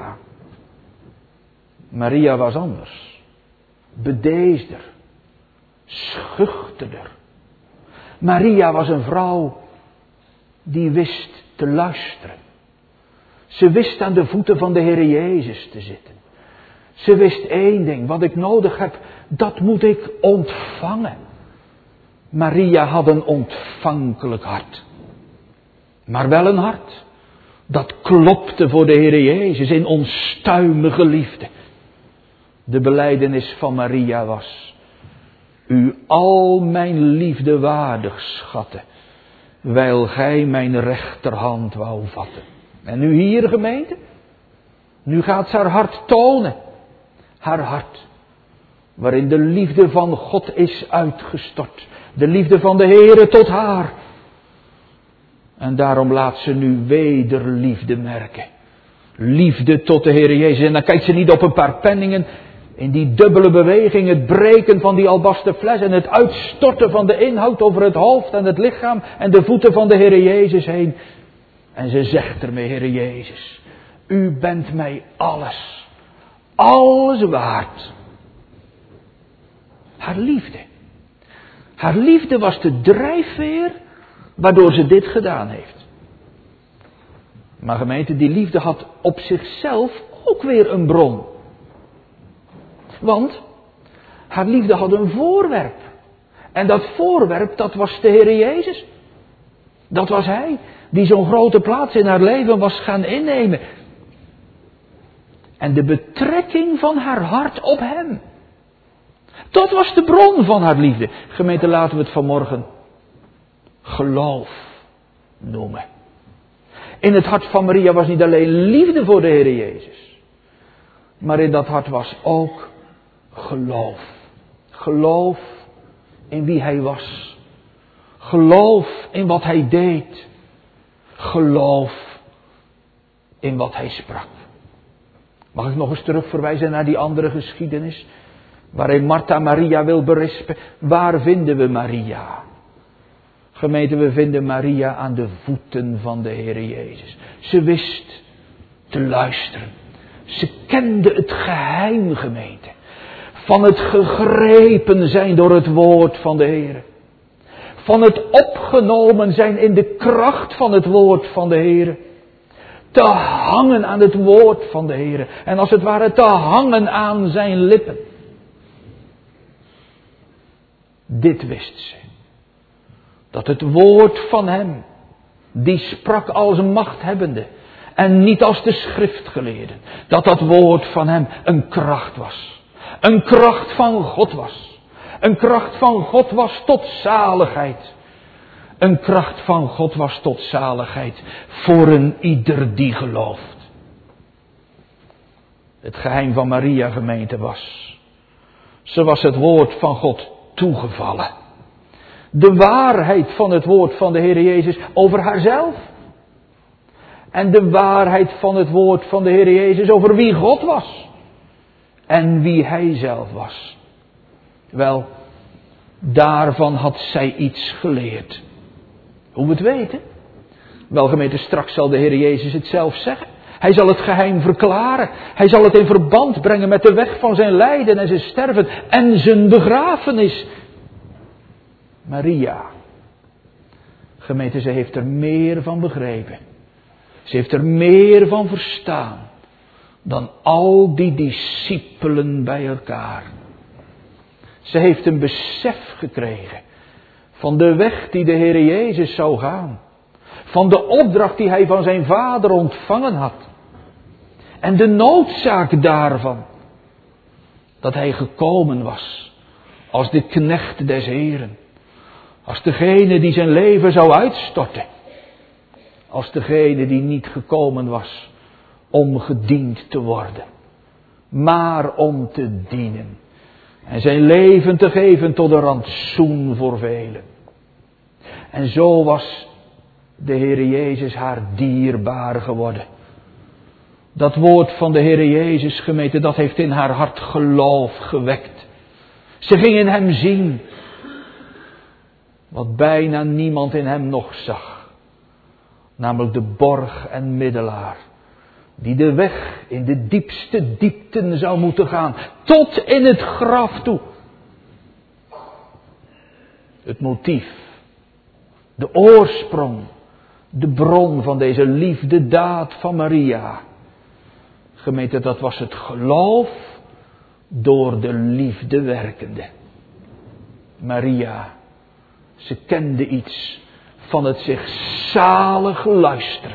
Speaker 1: Maria was anders. Bedeesder. Schuchterder. Maria was een vrouw die wist te luisteren. Ze wist aan de voeten van de Heer Jezus te zitten. Ze wist één ding, wat ik nodig heb, dat moet ik ontvangen. Maria had een ontvankelijk hart. Maar wel een hart dat klopte voor de Heer Jezus in onstuimige liefde. De belijdenis van Maria was, u al mijn liefde waardig schatten, wijl gij mijn rechterhand wou vatten. En nu hier gemeente, nu gaat ze haar hart tonen. Haar hart, waarin de liefde van God is uitgestort. De liefde van de Heere tot haar. En daarom laat ze nu weder liefde merken. Liefde tot de Heere Jezus. En dan kijkt ze niet op een paar penningen. In die dubbele beweging, het breken van die albasten fles en het uitstorten van de inhoud over het hoofd en het lichaam en de voeten van de Heere Jezus heen. En ze zegt ermee, Heere Jezus, u bent mij alles, alles waard. Haar liefde. Haar liefde was de drijfveer waardoor ze dit gedaan heeft. Maar gemeente, die liefde had op zichzelf ook weer een bron. Want haar liefde had een voorwerp. En dat voorwerp, dat was de Heer Jezus. Dat was Hij, die zo'n grote plaats in haar leven was gaan innemen. En de betrekking van haar hart op Hem. Dat was de bron van haar liefde. Gemeente, laten we het vanmorgen geloof noemen. In het hart van Maria was niet alleen liefde voor de Heer Jezus. Maar in dat hart was ook geloof. Geloof in wie Hij was. Geloof in wat Hij deed. Geloof in wat Hij sprak. Mag ik nog eens terug verwijzen naar die andere geschiedenis? Waarin Martha Maria wil berispen. Waar vinden we Maria? Gemeente, we vinden Maria aan de voeten van de Heer Jezus. Ze wist te luisteren. Ze kende het geheim, gemeente. Van het gegrepen zijn door het woord van de Heer. Van het opgenomen zijn in de kracht van het woord van de Heer. Te hangen aan het woord van de Heer. En als het ware te hangen aan zijn lippen. Dit wist ze. Dat het woord van Hem, die sprak als machthebbende en niet als de schriftgeleerden. Dat dat woord van Hem een kracht was. Een kracht van God was. Een kracht van God was tot zaligheid. Een kracht van God was tot zaligheid voor een ieder die gelooft. Het geheim van Maria, gemeente, was. Ze was het woord van God toegevallen. De waarheid van het woord van de Heer Jezus over haarzelf. En de waarheid van het woord van de Heer Jezus over wie God was. En wie Hij zelf was. Wel, daarvan had zij iets geleerd. Hoe we het weten? Wel, gemeente, straks zal de Heer Jezus het zelf zeggen. Hij zal het geheim verklaren. Hij zal het in verband brengen met de weg van zijn lijden en zijn sterven en zijn begrafenis. Maria, gemeente, ze heeft er meer van begrepen. Ze heeft er meer van verstaan dan al die discipelen bij elkaar. Ze heeft een besef gekregen van de weg die de Heer Jezus zou gaan. Van de opdracht die hij van zijn Vader ontvangen had. En de noodzaak daarvan. Dat hij gekomen was als de knecht des Heeren. Als degene die zijn leven zou uitstorten. Als degene die niet gekomen was om gediend te worden. Maar om te dienen. En zijn leven te geven tot een rantsoen voor velen. En zo was de Heer Jezus haar dierbaar geworden. Dat woord van de Heer Jezus, gemeente, dat heeft in haar hart geloof gewekt. Ze ging in hem zien wat bijna niemand in hem nog zag. Namelijk de borg en middelaar. Die de weg in de diepste diepten zou moeten gaan. Tot in het graf toe. Het motief. De oorsprong. De bron van deze liefdedaad van Maria. Gemeente, dat was het geloof door de liefde werkende. Maria, ze kende iets van het zich zalig luisteren.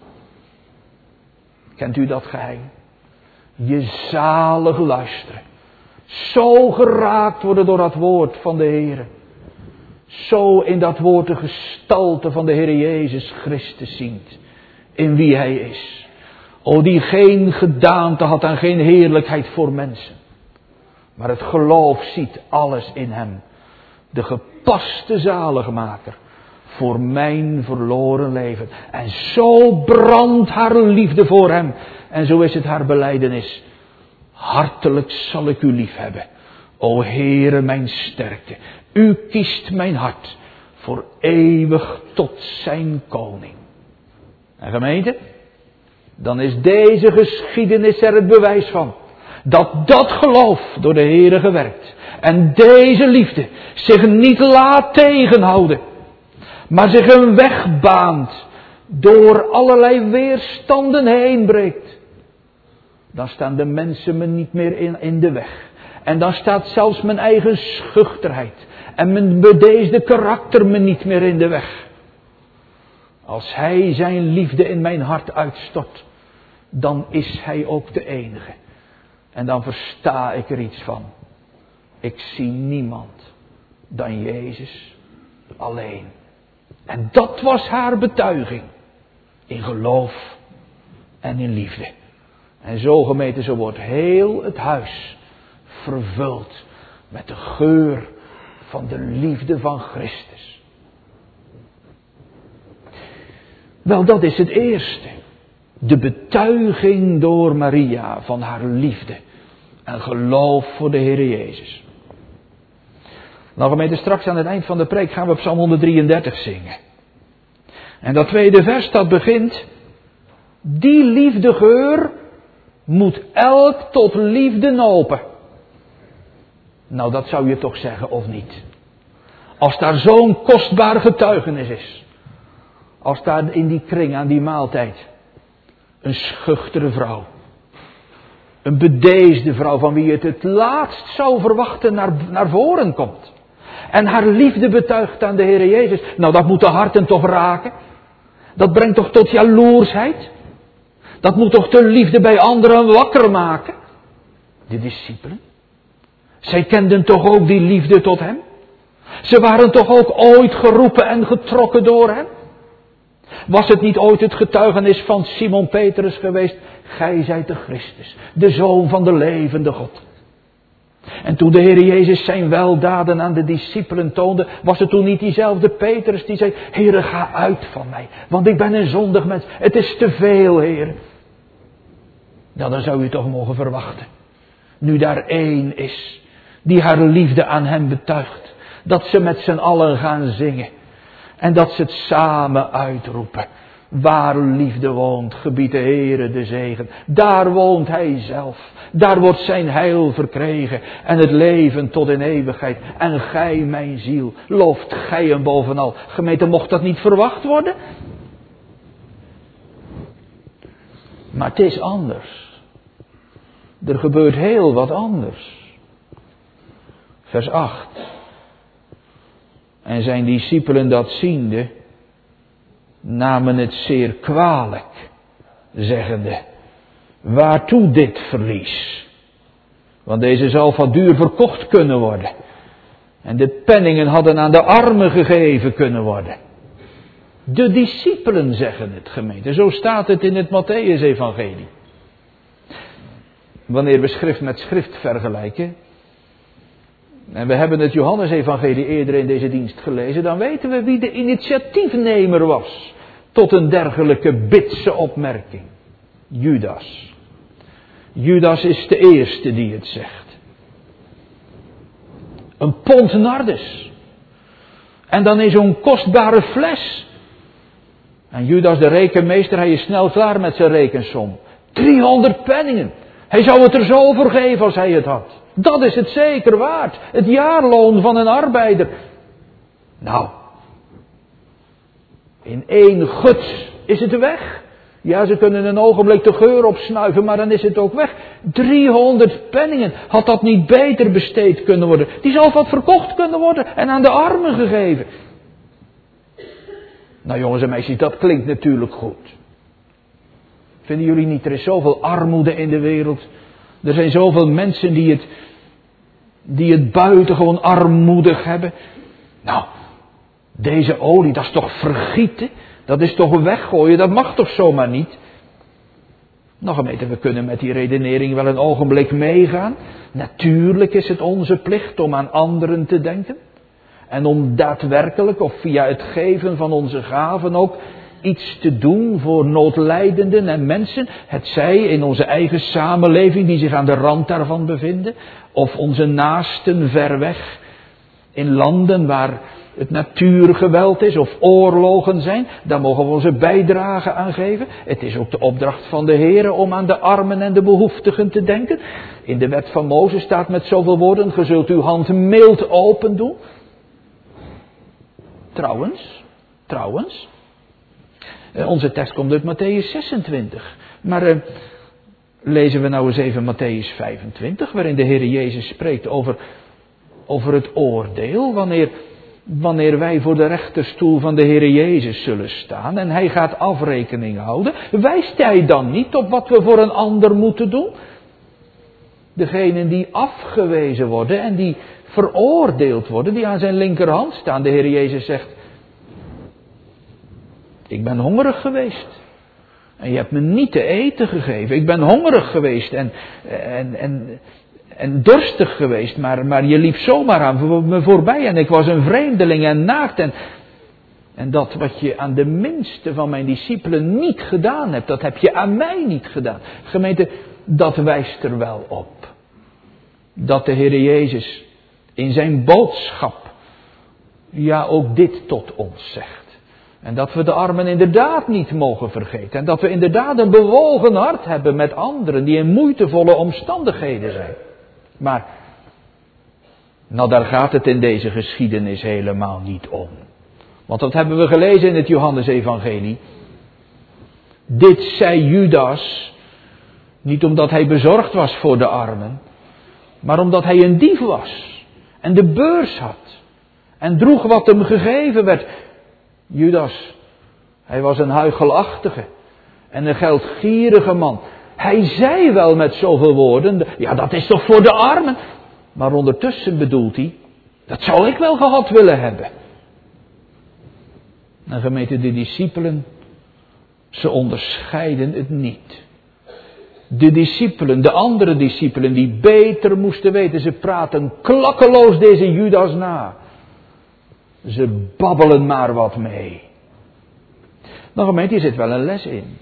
Speaker 1: Kent u dat geheim? Je zalig luisteren. Zo geraakt worden door dat woord van de Heer. Zo in dat woord de gestalte van de Heer Jezus Christus ziet. In wie Hij is. O, die geen gedaante had en geen heerlijkheid voor mensen. Maar het geloof ziet alles in Hem. De gepaste zaligmaker. Voor mijn verloren leven. En zo brandt haar liefde voor Hem. En zo is het haar belijdenis. Hartelijk zal ik u lief hebben. O Heere mijn sterkte. U kiest mijn hart. Voor eeuwig tot zijn koning. En gemeente. Dan is deze geschiedenis er het bewijs van. Dat geloof door de Heere gewerkt. En deze liefde zich niet laat tegenhouden. Maar zich een weg baant. Door allerlei weerstanden heen breekt. Dan staan de mensen me niet meer in de weg. En dan staat zelfs mijn eigen schuchterheid. En mijn bedeesde karakter me niet meer in de weg. Als Hij zijn liefde in mijn hart uitstort. Dan is Hij ook de enige. En dan versta ik er iets van. Ik zie niemand dan Jezus alleen. En dat was haar betuiging. In geloof en in liefde. En zo gemeente, zo wordt heel het huis vervuld met de geur van de liefde van Christus. Wel, dat is het eerste. De betuiging door Maria van haar liefde en geloof voor de Heer Jezus. Nou gemeente, straks aan het eind van de preek gaan we Psalm 133 zingen. En dat tweede vers dat begint. Die liefdegeur moet elk tot liefde nopen. Nou, dat zou je toch zeggen, of niet? Als daar zo'n kostbaar getuigenis is. Als daar in die kring aan die maaltijd een schuchtere vrouw. Een bedeesde vrouw van wie het laatst zou verwachten naar voren komt. En haar liefde betuigt aan de Heer Jezus. Nou, dat moet de harten toch raken. Dat brengt toch tot jaloersheid. Dat moet toch de liefde bij anderen wakker maken. De discipelen. Zij kenden toch ook die liefde tot Hem. Ze waren toch ook ooit geroepen en getrokken door Hem. Was het niet ooit het getuigenis van Simon Petrus geweest? Gij zijt de Christus, de Zoon van de levende God. En toen de Heer Jezus zijn weldaden aan de discipelen toonde, was het toen niet diezelfde Petrus die zei, Heere, ga uit van mij, want ik ben een zondig mens. Het is te veel, Heer. Nou, dan zou u toch mogen verwachten. Nu daar één is, die haar liefde aan Hem betuigt. Dat ze met z'n allen gaan zingen. En dat ze het samen uitroepen. Waar liefde woont, gebiedt de Heere de zegen. Daar woont Hij zelf. Daar wordt zijn heil verkregen. En het leven tot in eeuwigheid. En gij, mijn ziel, looft gij Hem bovenal. Gemeente, mocht dat niet verwacht worden? Maar het is anders. Er gebeurt heel wat anders. Vers 8. En zijn discipelen dat ziende, namen het zeer kwalijk, zeggende: waartoe dit verlies? Want deze zal van duur verkocht kunnen worden. En de penningen hadden aan de armen gegeven kunnen worden. De discipelen zeggen het, gemeente. Zo staat het in het Mattheüs-evangelie. Wanneer we schrift met schrift vergelijken, en we hebben het Johannes-evangelie eerder in deze dienst gelezen, dan weten we wie de initiatiefnemer was tot een dergelijke bitse opmerking. Judas. Judas is de eerste die het zegt. Een pond nardus. En dan in zo'n kostbare fles. En Judas de rekenmeester, hij is snel klaar met zijn rekensom. 300 penningen. Hij zou het er zo voor geven als hij het had. Dat is het zeker waard. Het jaarloon van een arbeider. Nou. In één gut is het weg. Ja, ze kunnen een ogenblik de geur opsnuiven, maar dan is het ook weg. 300 penningen. Had dat niet beter besteed kunnen worden? Die zou wat verkocht kunnen worden en aan de armen gegeven. Nou jongens en meisjes, dat klinkt natuurlijk goed. Vinden jullie niet, er is zoveel armoede in de wereld. Er zijn zoveel mensen die het buitengewoon armoedig hebben. Nou, deze olie, dat is toch vergieten? Dat is toch weggooien? Dat mag toch zomaar niet? Nou gemeente, we kunnen met die redenering wel een ogenblik meegaan. Natuurlijk is het onze plicht om aan anderen te denken. En om daadwerkelijk of via het geven van onze gaven ook iets te doen voor noodlijdenden en mensen. Het zij in onze eigen samenleving die zich aan de rand daarvan bevinden. Of onze naasten ver weg in landen waar het natuurgeweld is of oorlogen zijn. Daar mogen we onze bijdrage aan geven. Het is ook de opdracht van de Heer om aan de armen en de behoeftigen te denken. In de wet van Mozes staat met zoveel woorden: ge zult uw hand mild open doen. Trouwens. Onze tekst komt uit Mattheüs 26. Maar lezen we nou eens even Mattheüs 25, waarin de Heer Jezus spreekt over het oordeel. Wanneer wij voor de rechterstoel van de Heer Jezus zullen staan en Hij gaat afrekening houden, wijst Hij dan niet op wat we voor een ander moeten doen? Degenen die afgewezen worden en die veroordeeld worden, die aan zijn linkerhand staan. De Heer Jezus zegt: ik ben hongerig geweest. En je hebt me niet te eten gegeven. Ik ben hongerig geweest en dorstig geweest. Maar je liep zomaar aan me voorbij. En ik was een vreemdeling en naakt. En dat wat je aan de minste van mijn discipelen niet gedaan hebt, dat heb je aan mij niet gedaan. Gemeente, dat wijst er wel op. Dat de Heer Jezus in zijn boodschap ja ook dit tot ons zegt. En dat we de armen inderdaad niet mogen vergeten. En dat we inderdaad een bewogen hart hebben met anderen die in moeitevolle omstandigheden zijn. Maar, nou daar gaat het in deze geschiedenis helemaal niet om. Want dat hebben we gelezen in het Johannes-evangelie. Dit zei Judas, niet omdat hij bezorgd was voor de armen, maar omdat hij een dief was en de beurs had en droeg wat hem gegeven werd. Judas, hij was een huichelachtige en een geldgierige man. Hij zei wel met zoveel woorden, ja dat is toch voor de armen. Maar ondertussen bedoelt hij, dat zou ik wel gehad willen hebben. En gemeente, de discipelen, ze onderscheiden het niet. De discipelen, de andere discipelen die beter moesten weten, ze praten klakkeloos deze Judas na. Ze babbelen maar wat mee. Nou gemeente, hier zit wel een les in.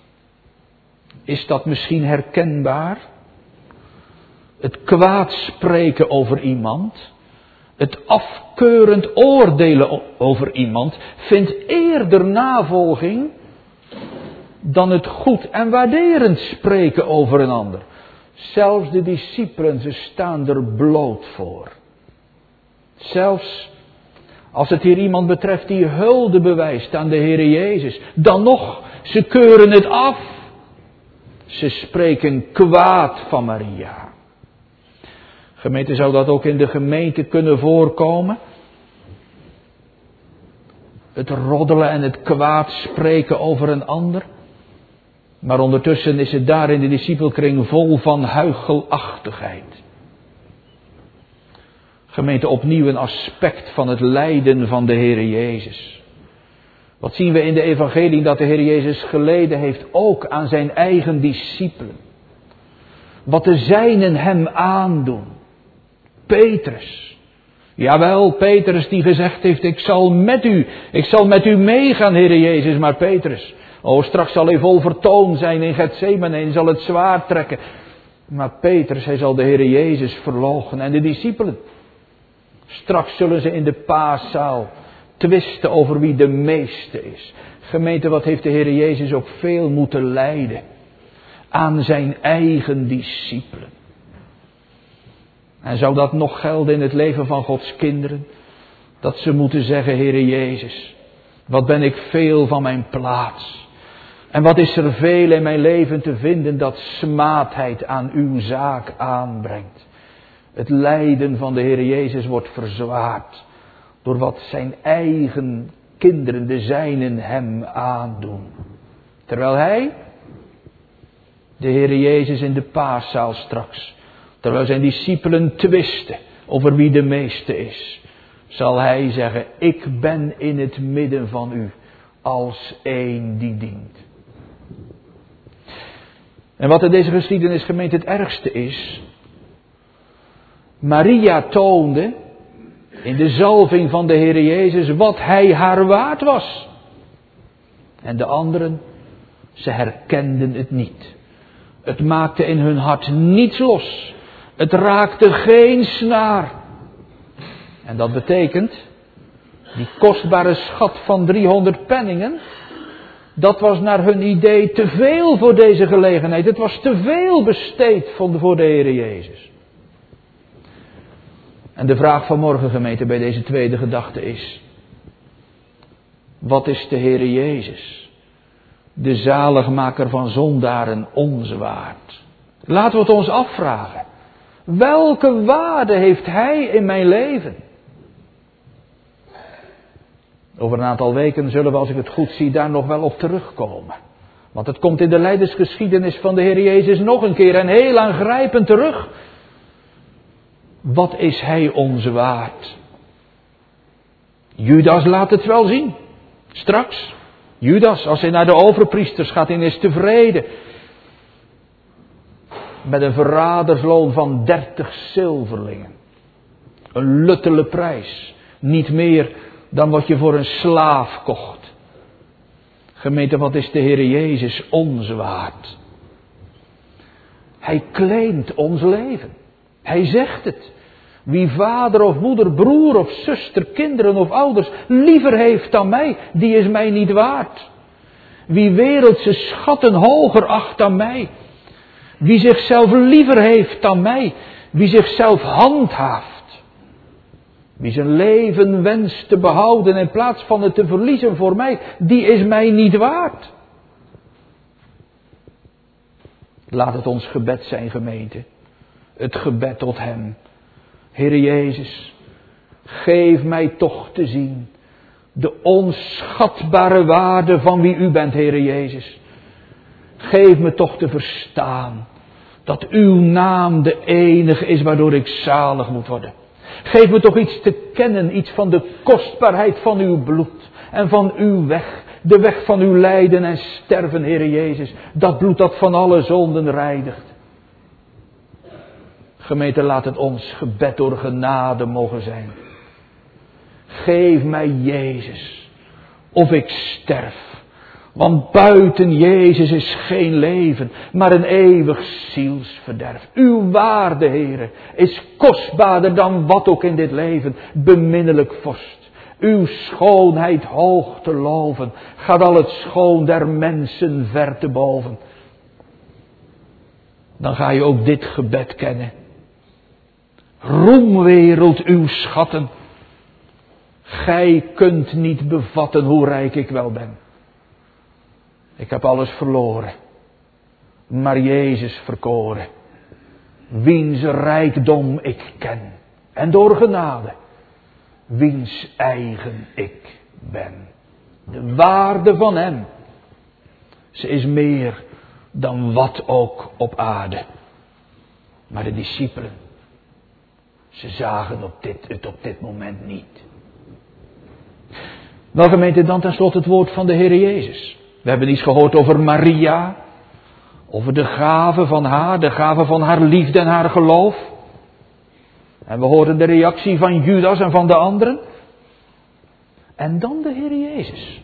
Speaker 1: Is dat misschien herkenbaar? Het kwaad spreken over iemand, het afkeurend oordelen over iemand, vindt eerder navolging dan het goed en waarderend spreken over een ander. Zelfs de discipelen, ze staan er bloot voor. Zelfs als het hier iemand betreft die hulde bewijst aan de Heer Jezus, dan nog, ze keuren het af. Ze spreken kwaad van Maria. Gemeente, zou dat ook in de gemeente kunnen voorkomen? Het roddelen en het kwaad spreken over een ander. Maar ondertussen is het daar in de discipelkring vol van huichelachtigheid. Gemeente, opnieuw een aspect van het lijden van de Heere Jezus. Wat zien we in de evangelie? Dat de Heer Jezus geleden heeft ook aan zijn eigen discipelen. Wat de zijnen hem aandoen. Petrus. Jawel, Petrus die gezegd heeft, ik zal met u meegaan, Heere Jezus. Maar Petrus, straks zal hij vol vertoon zijn in Getsemane en zal het zwaard trekken. Maar Petrus, hij zal de Heere Jezus verloochenen en de discipelen. Straks zullen ze in de paaszaal twisten over wie de meeste is. Gemeente, wat heeft de Heere Jezus ook veel moeten lijden aan zijn eigen discipelen. En zou dat nog gelden in het leven van Gods kinderen? Dat ze moeten zeggen, Heere Jezus, wat ben ik veel van mijn plaats. En wat is er veel in mijn leven te vinden dat smaadheid aan uw zaak aanbrengt. Het lijden van de Heere Jezus wordt verzwaard door wat zijn eigen kinderen, de zijnen, hem aandoen. Terwijl hij, de Heere Jezus in de paaszaal straks, terwijl zijn discipelen twisten over wie de meeste is, zal hij zeggen, ik ben in het midden van u als één die dient. En wat in deze geschiedenis, gemeente, het ergste is, Maria toonde in de zalving van de Heere Jezus wat hij haar waard was. En de anderen, ze herkenden het niet. Het maakte in hun hart niets los. Het raakte geen snaar. En dat betekent, die kostbare schat van 300 penningen, dat was naar hun idee te veel voor deze gelegenheid. Het was te veel besteed voor de Heere Jezus. En de vraag van morgen, gemeente, bij deze tweede gedachte is, wat is de Heere Jezus, de zaligmaker van zondaren, ons waard? Laten we het ons afvragen. Welke waarde heeft Hij in mijn leven? Over een aantal weken zullen we, als ik het goed zie, daar nog wel op terugkomen. Want het komt in de lijdensgeschiedenis van de Heer Jezus nog een keer en heel aangrijpend terug. Wat is Hij ons waard? Judas laat het wel zien. Straks. Judas, als hij naar de overpriesters gaat en is tevreden. Met een verradersloon van 30 zilverlingen. Een luttele prijs. Niet meer dan wat je voor een slaaf kocht. Gemeente, wat is de Heere Jezus ons waard? Hij claimt ons leven. Hij zegt het. Wie vader of moeder, broer of zuster, kinderen of ouders liever heeft dan mij, die is mij niet waard. Wie wereldse schatten hoger acht dan mij. Wie zichzelf liever heeft dan mij. Wie zichzelf handhaaft. Wie zijn leven wenst te behouden in plaats van het te verliezen voor mij, die is mij niet waard. Laat het ons gebed zijn, gemeente. Het gebed tot Hem. Heere Jezus, geef mij toch te zien de onschatbare waarde van wie U bent, Heere Jezus. Geef me toch te verstaan dat Uw naam de enige is waardoor ik zalig moet worden. Geef me toch iets te kennen, iets van de kostbaarheid van Uw bloed en van Uw weg. De weg van Uw lijden en sterven, Heere Jezus. Dat bloed dat van alle zonden reinigt. Gemeente, laat het ons gebed door genade mogen zijn. Geef mij Jezus, of ik sterf. Want buiten Jezus is geen leven, maar een eeuwig zielsverderf. Uw waarde, Heere, is kostbaarder dan wat ook in dit leven. Beminnelijk vorst, uw schoonheid hoog te loven, gaat al het schoon der mensen ver te boven. Dan ga je ook dit gebed kennen. Roem wereld uw schatten. Gij kunt niet bevatten hoe rijk ik wel ben. Ik heb alles verloren. maar Jezus verkoren, wiens rijkdom ik ken, en door genade, wiens eigen ik ben. De waarde van hem, ze is meer dan wat ook op aarde. Maar de discipelen, ze zagen het op dit moment niet. Nou gemeente, dan tenslotte het woord van de Heer Jezus. We hebben iets gehoord over Maria, over de gave van haar liefde en haar geloof. En we horen de reactie van Judas en van de anderen. En dan de Heer Jezus.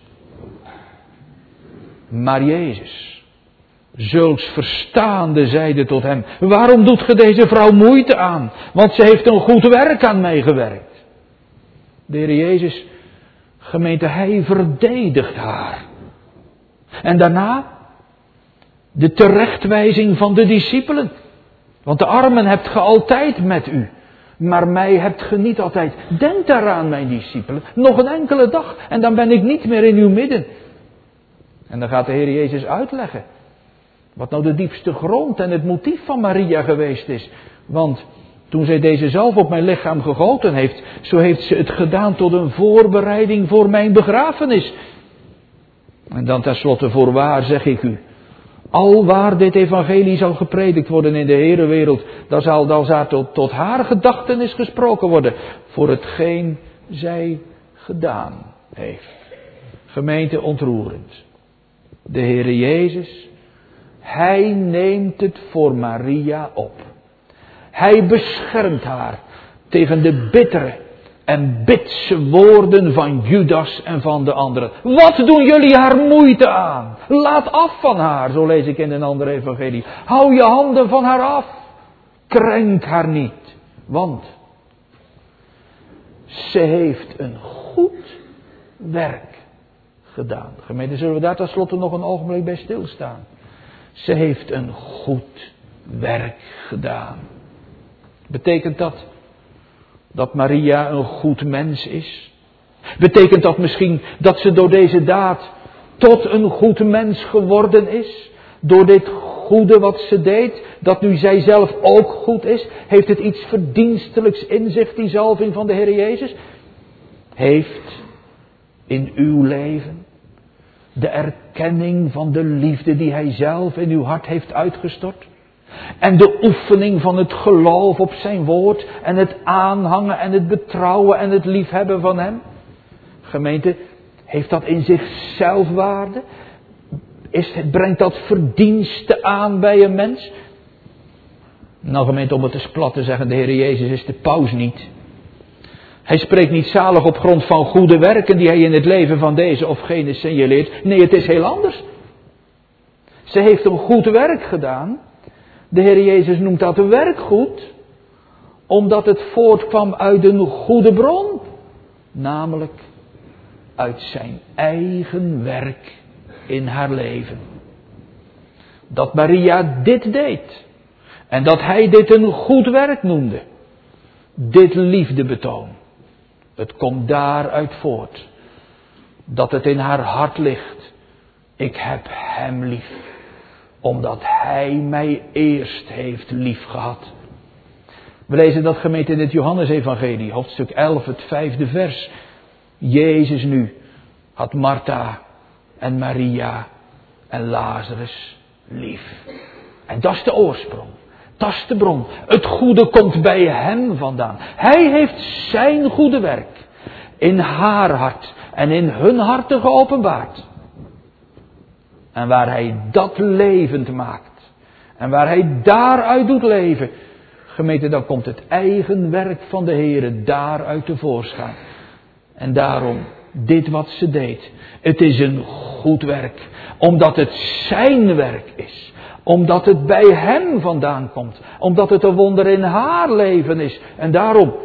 Speaker 1: Maar Jezus, zulks verstaande, zeide tot hem: waarom doet ge deze vrouw moeite aan? Want ze heeft een goed werk aan mij gewerkt. De Heer Jezus, gemeente, hij verdedigt haar. En daarna de terechtwijzing van de discipelen. Want de armen hebt ge altijd met u, maar mij hebt ge niet altijd. Denk daaraan, mijn discipelen, nog een enkele dag en dan ben ik niet meer in uw midden. En dan gaat de Heer Jezus uitleggen wat nou de diepste grond en het motief van Maria geweest is. Want toen zij deze zalf op mijn lichaam gegoten heeft, zo heeft ze het gedaan tot een voorbereiding voor mijn begrafenis. En dan tenslotte, voorwaar zeg ik u, alwaar dit evangelie zal gepredikt worden in de hele wereld, dan zal tot haar gedachtenis gesproken worden voor hetgeen zij gedaan heeft. Gemeente, ontroerend. De Heere Jezus, hij neemt het voor Maria op. Hij beschermt haar tegen de bittere en bitse woorden van Judas en van de anderen. Wat doen jullie haar moeite aan? Laat af van haar, zo lees ik in een andere evangelie. Hou je handen van haar af. Krenk haar niet, want ze heeft een goed werk gedaan. Gemeente, zullen we daar tenslotte nog een ogenblik bij stilstaan? Ze heeft een goed werk gedaan. Betekent dat Maria een goed mens is? Betekent dat misschien dat ze door deze daad tot een goed mens geworden is? Door dit goede wat ze deed, dat nu zij zelf ook goed is? Heeft het iets verdienstelijks in zich, die zalving van de Heer Jezus? Heeft in uw leven de erkenning van de liefde die Hij zelf in uw hart heeft uitgestort? En de oefening van het geloof op zijn woord en het aanhangen en het betrouwen en het liefhebben van hem? Gemeente, heeft dat in zichzelf waarde? Brengt dat verdienste aan bij een mens? Nou gemeente, om het eens plat te zeggen, de Heer Jezus is de paus niet. Hij spreekt niet zalig op grond van goede werken die hij in het leven van deze of gene signaleert. Nee, het is heel anders. Ze heeft een goed werk gedaan. De Heer Jezus noemt dat een werk goed, omdat het voortkwam uit een goede bron. Namelijk uit zijn eigen werk in haar leven. Dat Maria dit deed. En dat hij dit een goed werk noemde. Dit liefdebetoon. Het komt daaruit voort. Dat het in haar hart ligt. Ik heb hem lief. Omdat hij mij eerst heeft lief gehad. We lezen dat, gemeente, in het Johannesevangelie, hoofdstuk 11, het 5e vers. Jezus nu had Martha en Maria en Lazarus lief. En dat is de oorsprong. Dat is de bron. Het goede komt bij hem vandaan. Hij heeft zijn goede werk in haar hart en in hun harten geopenbaard. En waar hij dat levend maakt. En waar hij daaruit doet leven. Gemeente, dan komt het eigen werk van de Heere daaruit tevoorschijn. En daarom, dit wat ze deed. Het is een goed werk. Omdat het zijn werk is. Omdat het bij hem vandaan komt. Omdat het een wonder in haar leven is. En daarom,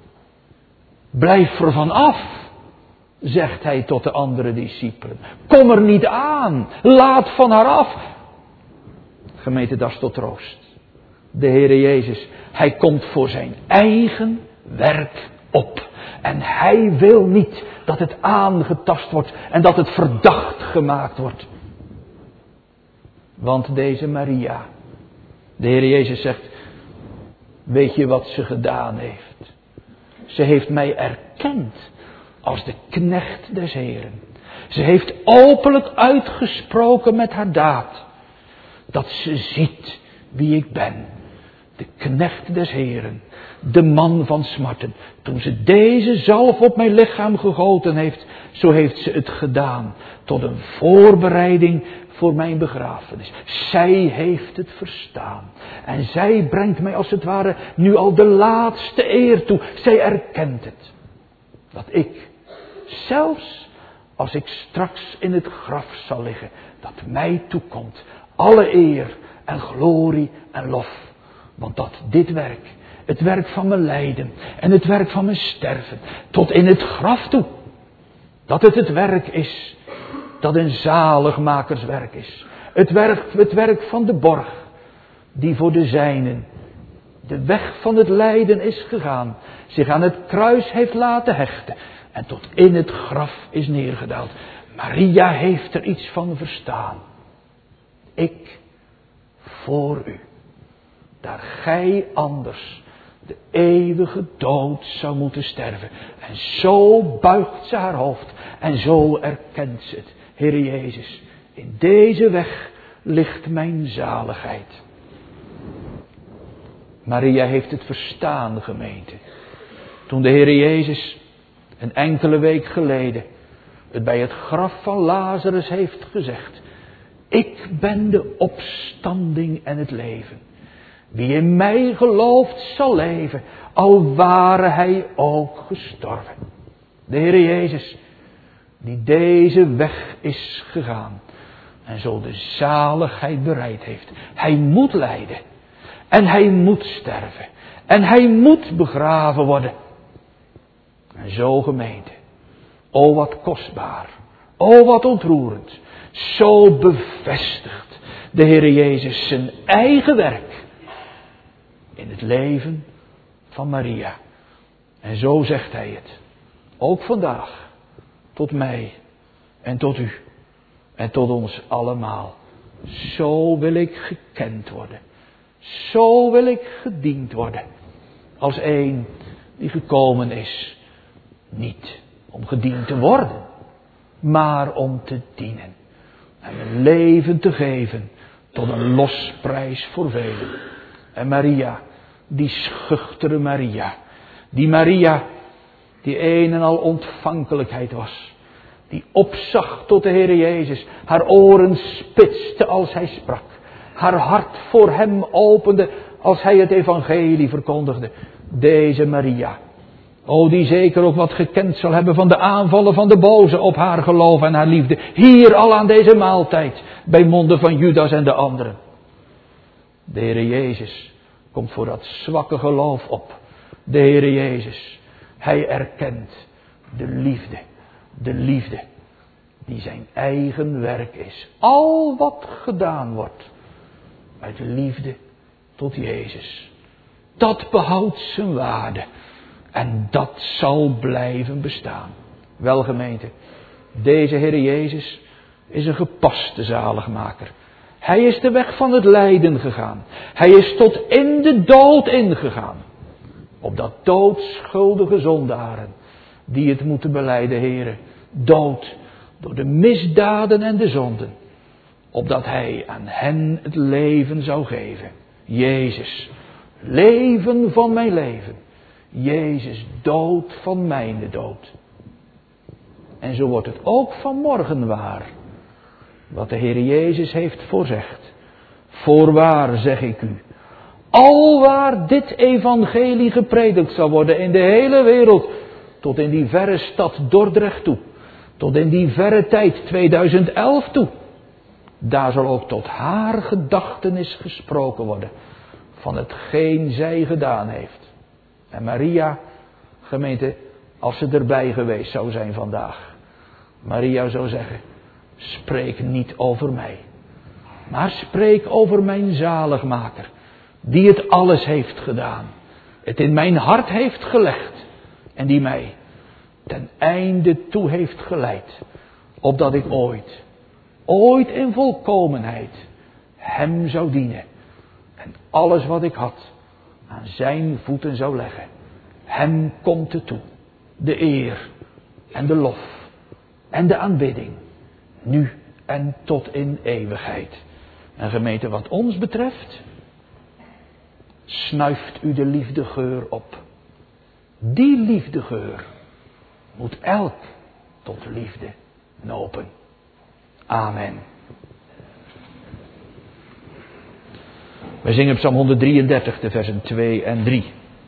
Speaker 1: blijf er van af. Zegt hij tot de andere discipelen. Kom er niet aan. Laat van haar af. Gemeente, dat is tot troost. De Heere Jezus, hij komt voor zijn eigen werk op. En hij wil niet dat het aangetast wordt en dat het verdacht gemaakt wordt. Want deze Maria, de Heer Jezus zegt, weet je wat ze gedaan heeft? Ze heeft mij erkend als de knecht des Heren. Ze heeft openlijk uitgesproken met haar daad dat ze ziet wie ik ben. De knecht des Heren, de man van smarten. Toen ze deze zalf op mijn lichaam gegoten heeft, zo heeft ze het gedaan tot een voorbereiding voor mijn begrafenis. Zij heeft het verstaan. En zij brengt mij als het ware nu al de laatste eer toe. Zij erkent het. Dat ik, zelfs als ik straks in het graf zal liggen, dat mij toekomt alle eer en glorie en lof. Want dat dit werk, het werk van mijn lijden en het werk van mijn sterven, tot in het graf toe, dat het werk is dat een zaligmakerswerk is. Het werk van de borg, die voor de zijnen de weg van het lijden is gegaan, zich aan het kruis heeft laten hechten en tot in het graf is neergedaald. Maria heeft er iets van verstaan. Ik voor u, daar gij anders de eeuwige dood zou moeten sterven. En zo buigt ze haar hoofd en zo erkent ze het. Heer Jezus, in deze weg ligt mijn zaligheid. Maria heeft het verstaan, gemeente. Toen de Heer Jezus een enkele week geleden het bij het graf van Lazarus heeft gezegd: ik ben de opstanding en het leven. Wie in mij gelooft zal leven, al ware hij ook gestorven. De Heer Jezus, die deze weg is gegaan en zo de zaligheid bereid heeft. Hij moet lijden en hij moet sterven en hij moet begraven worden. En zo, gemeente, o wat kostbaar, o wat ontroerend, zo bevestigt de Heer Jezus zijn eigen werk in het leven van Maria. En zo zegt hij het, ook vandaag, tot mij en tot u en tot ons allemaal. Zo wil ik gekend worden, zo wil ik gediend worden, als een die gekomen is, niet om gediend te worden, maar om te dienen. En een leven te geven tot een losprijs voor velen. En Maria, die schuchtere Maria, die een en al ontvankelijkheid was, die opzag tot de Heer Jezus, haar oren spitste als hij sprak, haar hart voor hem opende als hij het evangelie verkondigde. Deze Maria, o, die zeker ook wat gekend zal hebben van de aanvallen van de boze op haar geloof en haar liefde. Hier al aan deze maaltijd, bij monden van Judas en de anderen. De Heer Jezus komt voor dat zwakke geloof op. De Heer Jezus, hij erkent de liefde die zijn eigen werk is. Al wat gedaan wordt uit liefde tot Jezus, dat behoudt zijn waarde. En dat zal blijven bestaan. Wel, gemeente, deze Heer Jezus is een gepaste zaligmaker. Hij is de weg van het lijden gegaan. Hij is tot in de dood ingegaan. Opdat doodschuldige zondaren, die het moeten belijden, Heere, dood door de misdaden en de zonden, opdat hij aan hen het leven zou geven. Jezus, leven van mijn leven. Jezus, dood van mijn dood. En zo wordt het ook vanmorgen waar, wat de Heer Jezus heeft voorzegd. Voorwaar zeg ik u, alwaar dit evangelie gepredikt zal worden in de hele wereld, tot in die verre stad Dordrecht toe, tot in die verre tijd 2011 toe, daar zal ook tot haar gedachtenis gesproken worden van hetgeen zij gedaan heeft. En Maria, gemeente, als ze erbij geweest zou zijn vandaag, Maria zou zeggen: spreek niet over mij, maar spreek over mijn zaligmaker, die het alles heeft gedaan, het in mijn hart heeft gelegd en die mij ten einde toe heeft geleid, opdat ik ooit in volkomenheid hem zou dienen. En alles wat ik had aan zijn voeten zou leggen. Hem komt het toe. De eer en de lof en de aanbidding. Nu en tot in eeuwigheid. En gemeente, wat ons betreft, snuift u de liefdegeur op. Die liefdegeur moet elk tot liefde nopen. Amen. Wij zingen Psalm 133, de versen 2 en 3.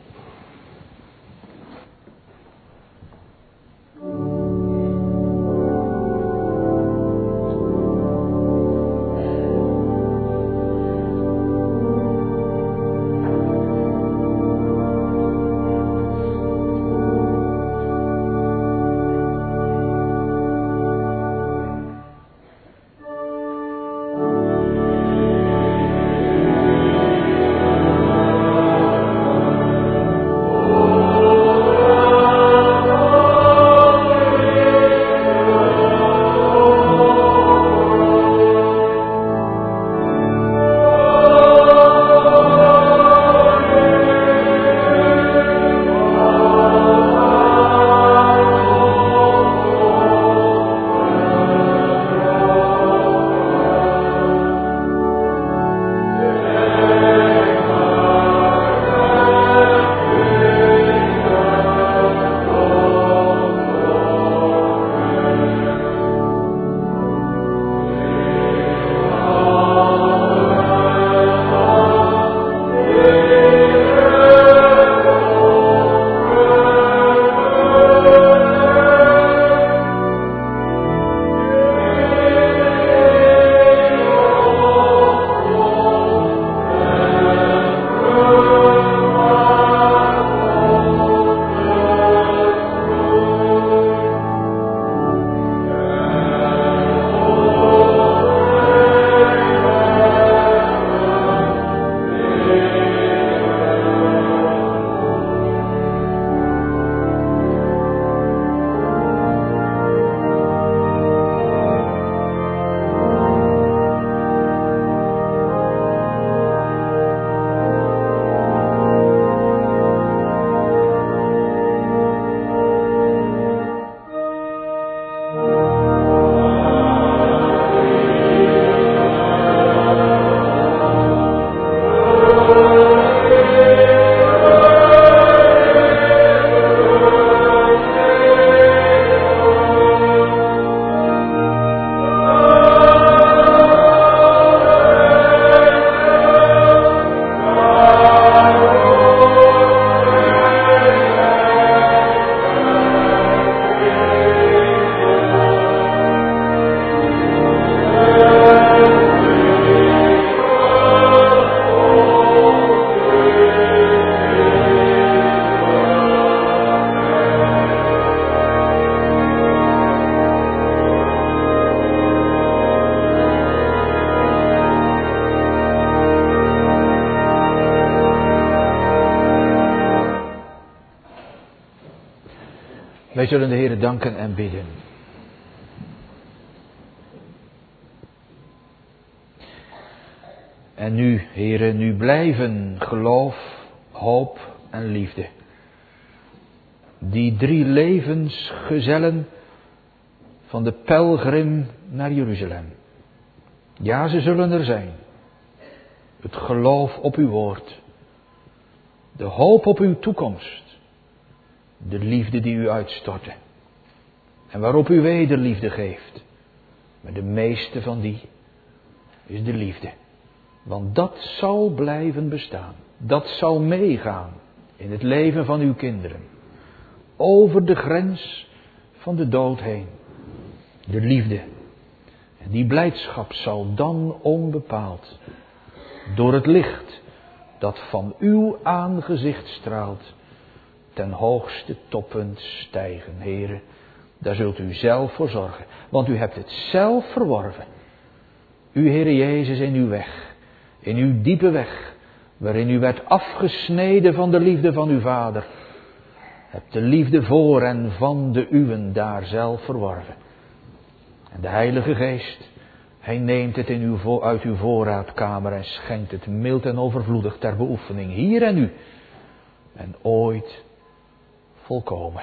Speaker 1: Wij zullen de Heere danken en bidden. En nu, Heere, nu blijven geloof, hoop en liefde. Die 3 levensgezellen van de pelgrim naar Jeruzalem. Ja, ze zullen er zijn. Het geloof op uw woord. De hoop op uw toekomst. De liefde die u uitstortte. En waarop u wederliefde geeft. Maar de meeste van die is de liefde. Want dat zal blijven bestaan. Dat zal meegaan in het leven van uw kinderen. Over de grens van de dood heen. De liefde. En die blijdschap zal dan onbepaald door het licht dat van uw aangezicht straalt ten hoogste toppunt stijgen. Heere, daar zult u zelf voor zorgen. Want u hebt het zelf verworven. U, Heere Jezus, in uw weg. In uw diepe weg. Waarin u werd afgesneden van de liefde van uw Vader. Hebt de liefde voor en van de uwen daar zelf verworven. En de Heilige Geest Hij neemt het uit uw voorraadkamer en schenkt het mild en overvloedig ter beoefening, hier en nu. En ooit volkomen.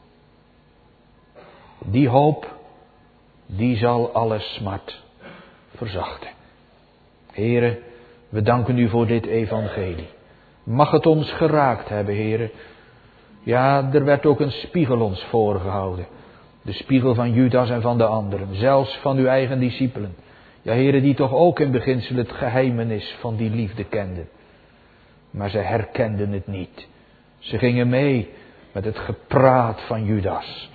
Speaker 1: Die hoop, die zal alle smart verzachten. Here, we danken u voor dit evangelie. Mag het ons geraakt hebben, Here. Ja, er werd ook een spiegel ons voorgehouden. De spiegel van Judas en van de anderen, zelfs van uw eigen discipelen. Ja, Here, die toch ook in beginsel het geheimenis van die liefde kenden. Maar ze herkenden het niet. Ze gingen mee met het gepraat van Judas.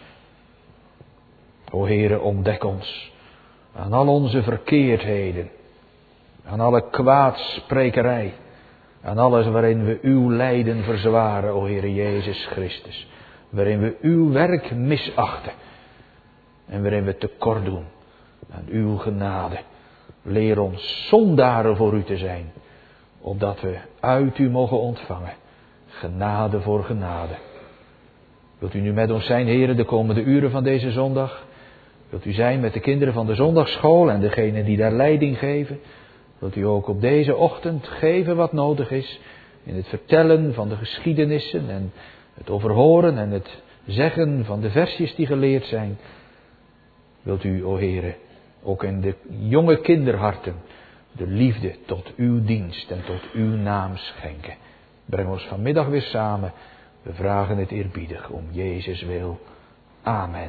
Speaker 1: O Heere, ontdek ons aan al onze verkeerdheden, aan alle kwaadsprekerij, aan alles waarin we uw lijden verzwaren, o Heere Jezus Christus. Waarin we uw werk misachten en waarin we tekort doen aan uw genade. Leer ons zondaren voor u te zijn, opdat we uit u mogen ontvangen. Genade voor genade. Wilt u nu met ons zijn, Heere, de komende uren van deze zondag? Wilt u zijn met de kinderen van de zondagsschool en degenen die daar leiding geven? Wilt u ook op deze ochtend geven wat nodig is in het vertellen van de geschiedenissen en het overhoren en het zeggen van de versjes die geleerd zijn? Wilt u, o Heere, ook in de jonge kinderharten de liefde tot uw dienst en tot uw naam schenken? Breng ons vanmiddag weer samen. We vragen het eerbiedig om Jezus wil. Amen.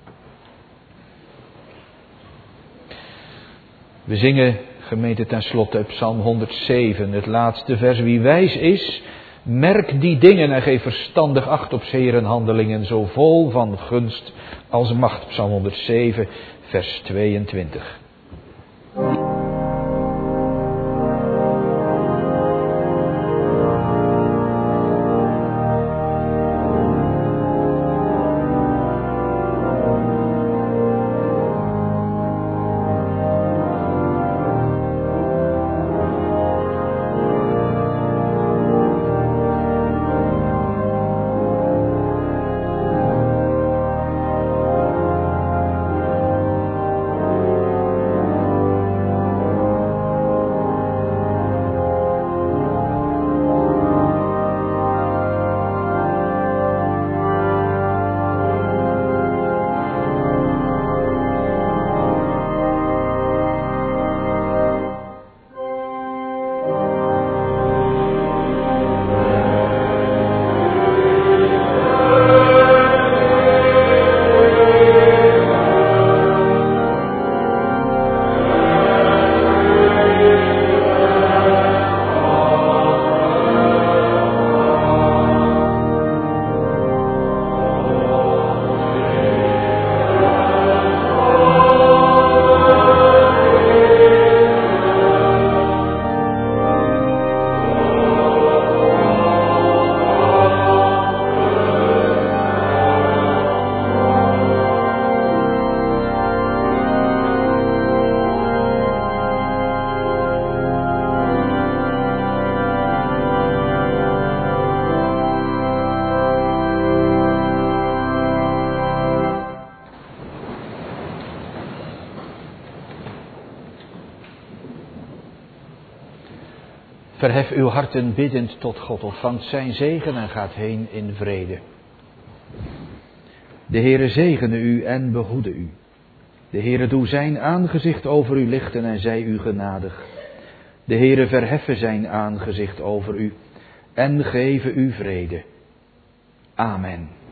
Speaker 1: We zingen, gemeente, tenslotte Psalm 107, het laatste vers. Wie wijs is, merk die dingen en geef verstandig acht op 's Heeren handelingen, zo vol van gunst als macht. Psalm 107, vers 22. Verhef uw harten biddend tot God, ontvangt zijn zegen en gaat heen in vrede. De Heere zegene u en behoede u. De Heere doe zijn aangezicht over u lichten en zij u genadig. De Heere verheffe zijn aangezicht over u en geven u vrede. Amen.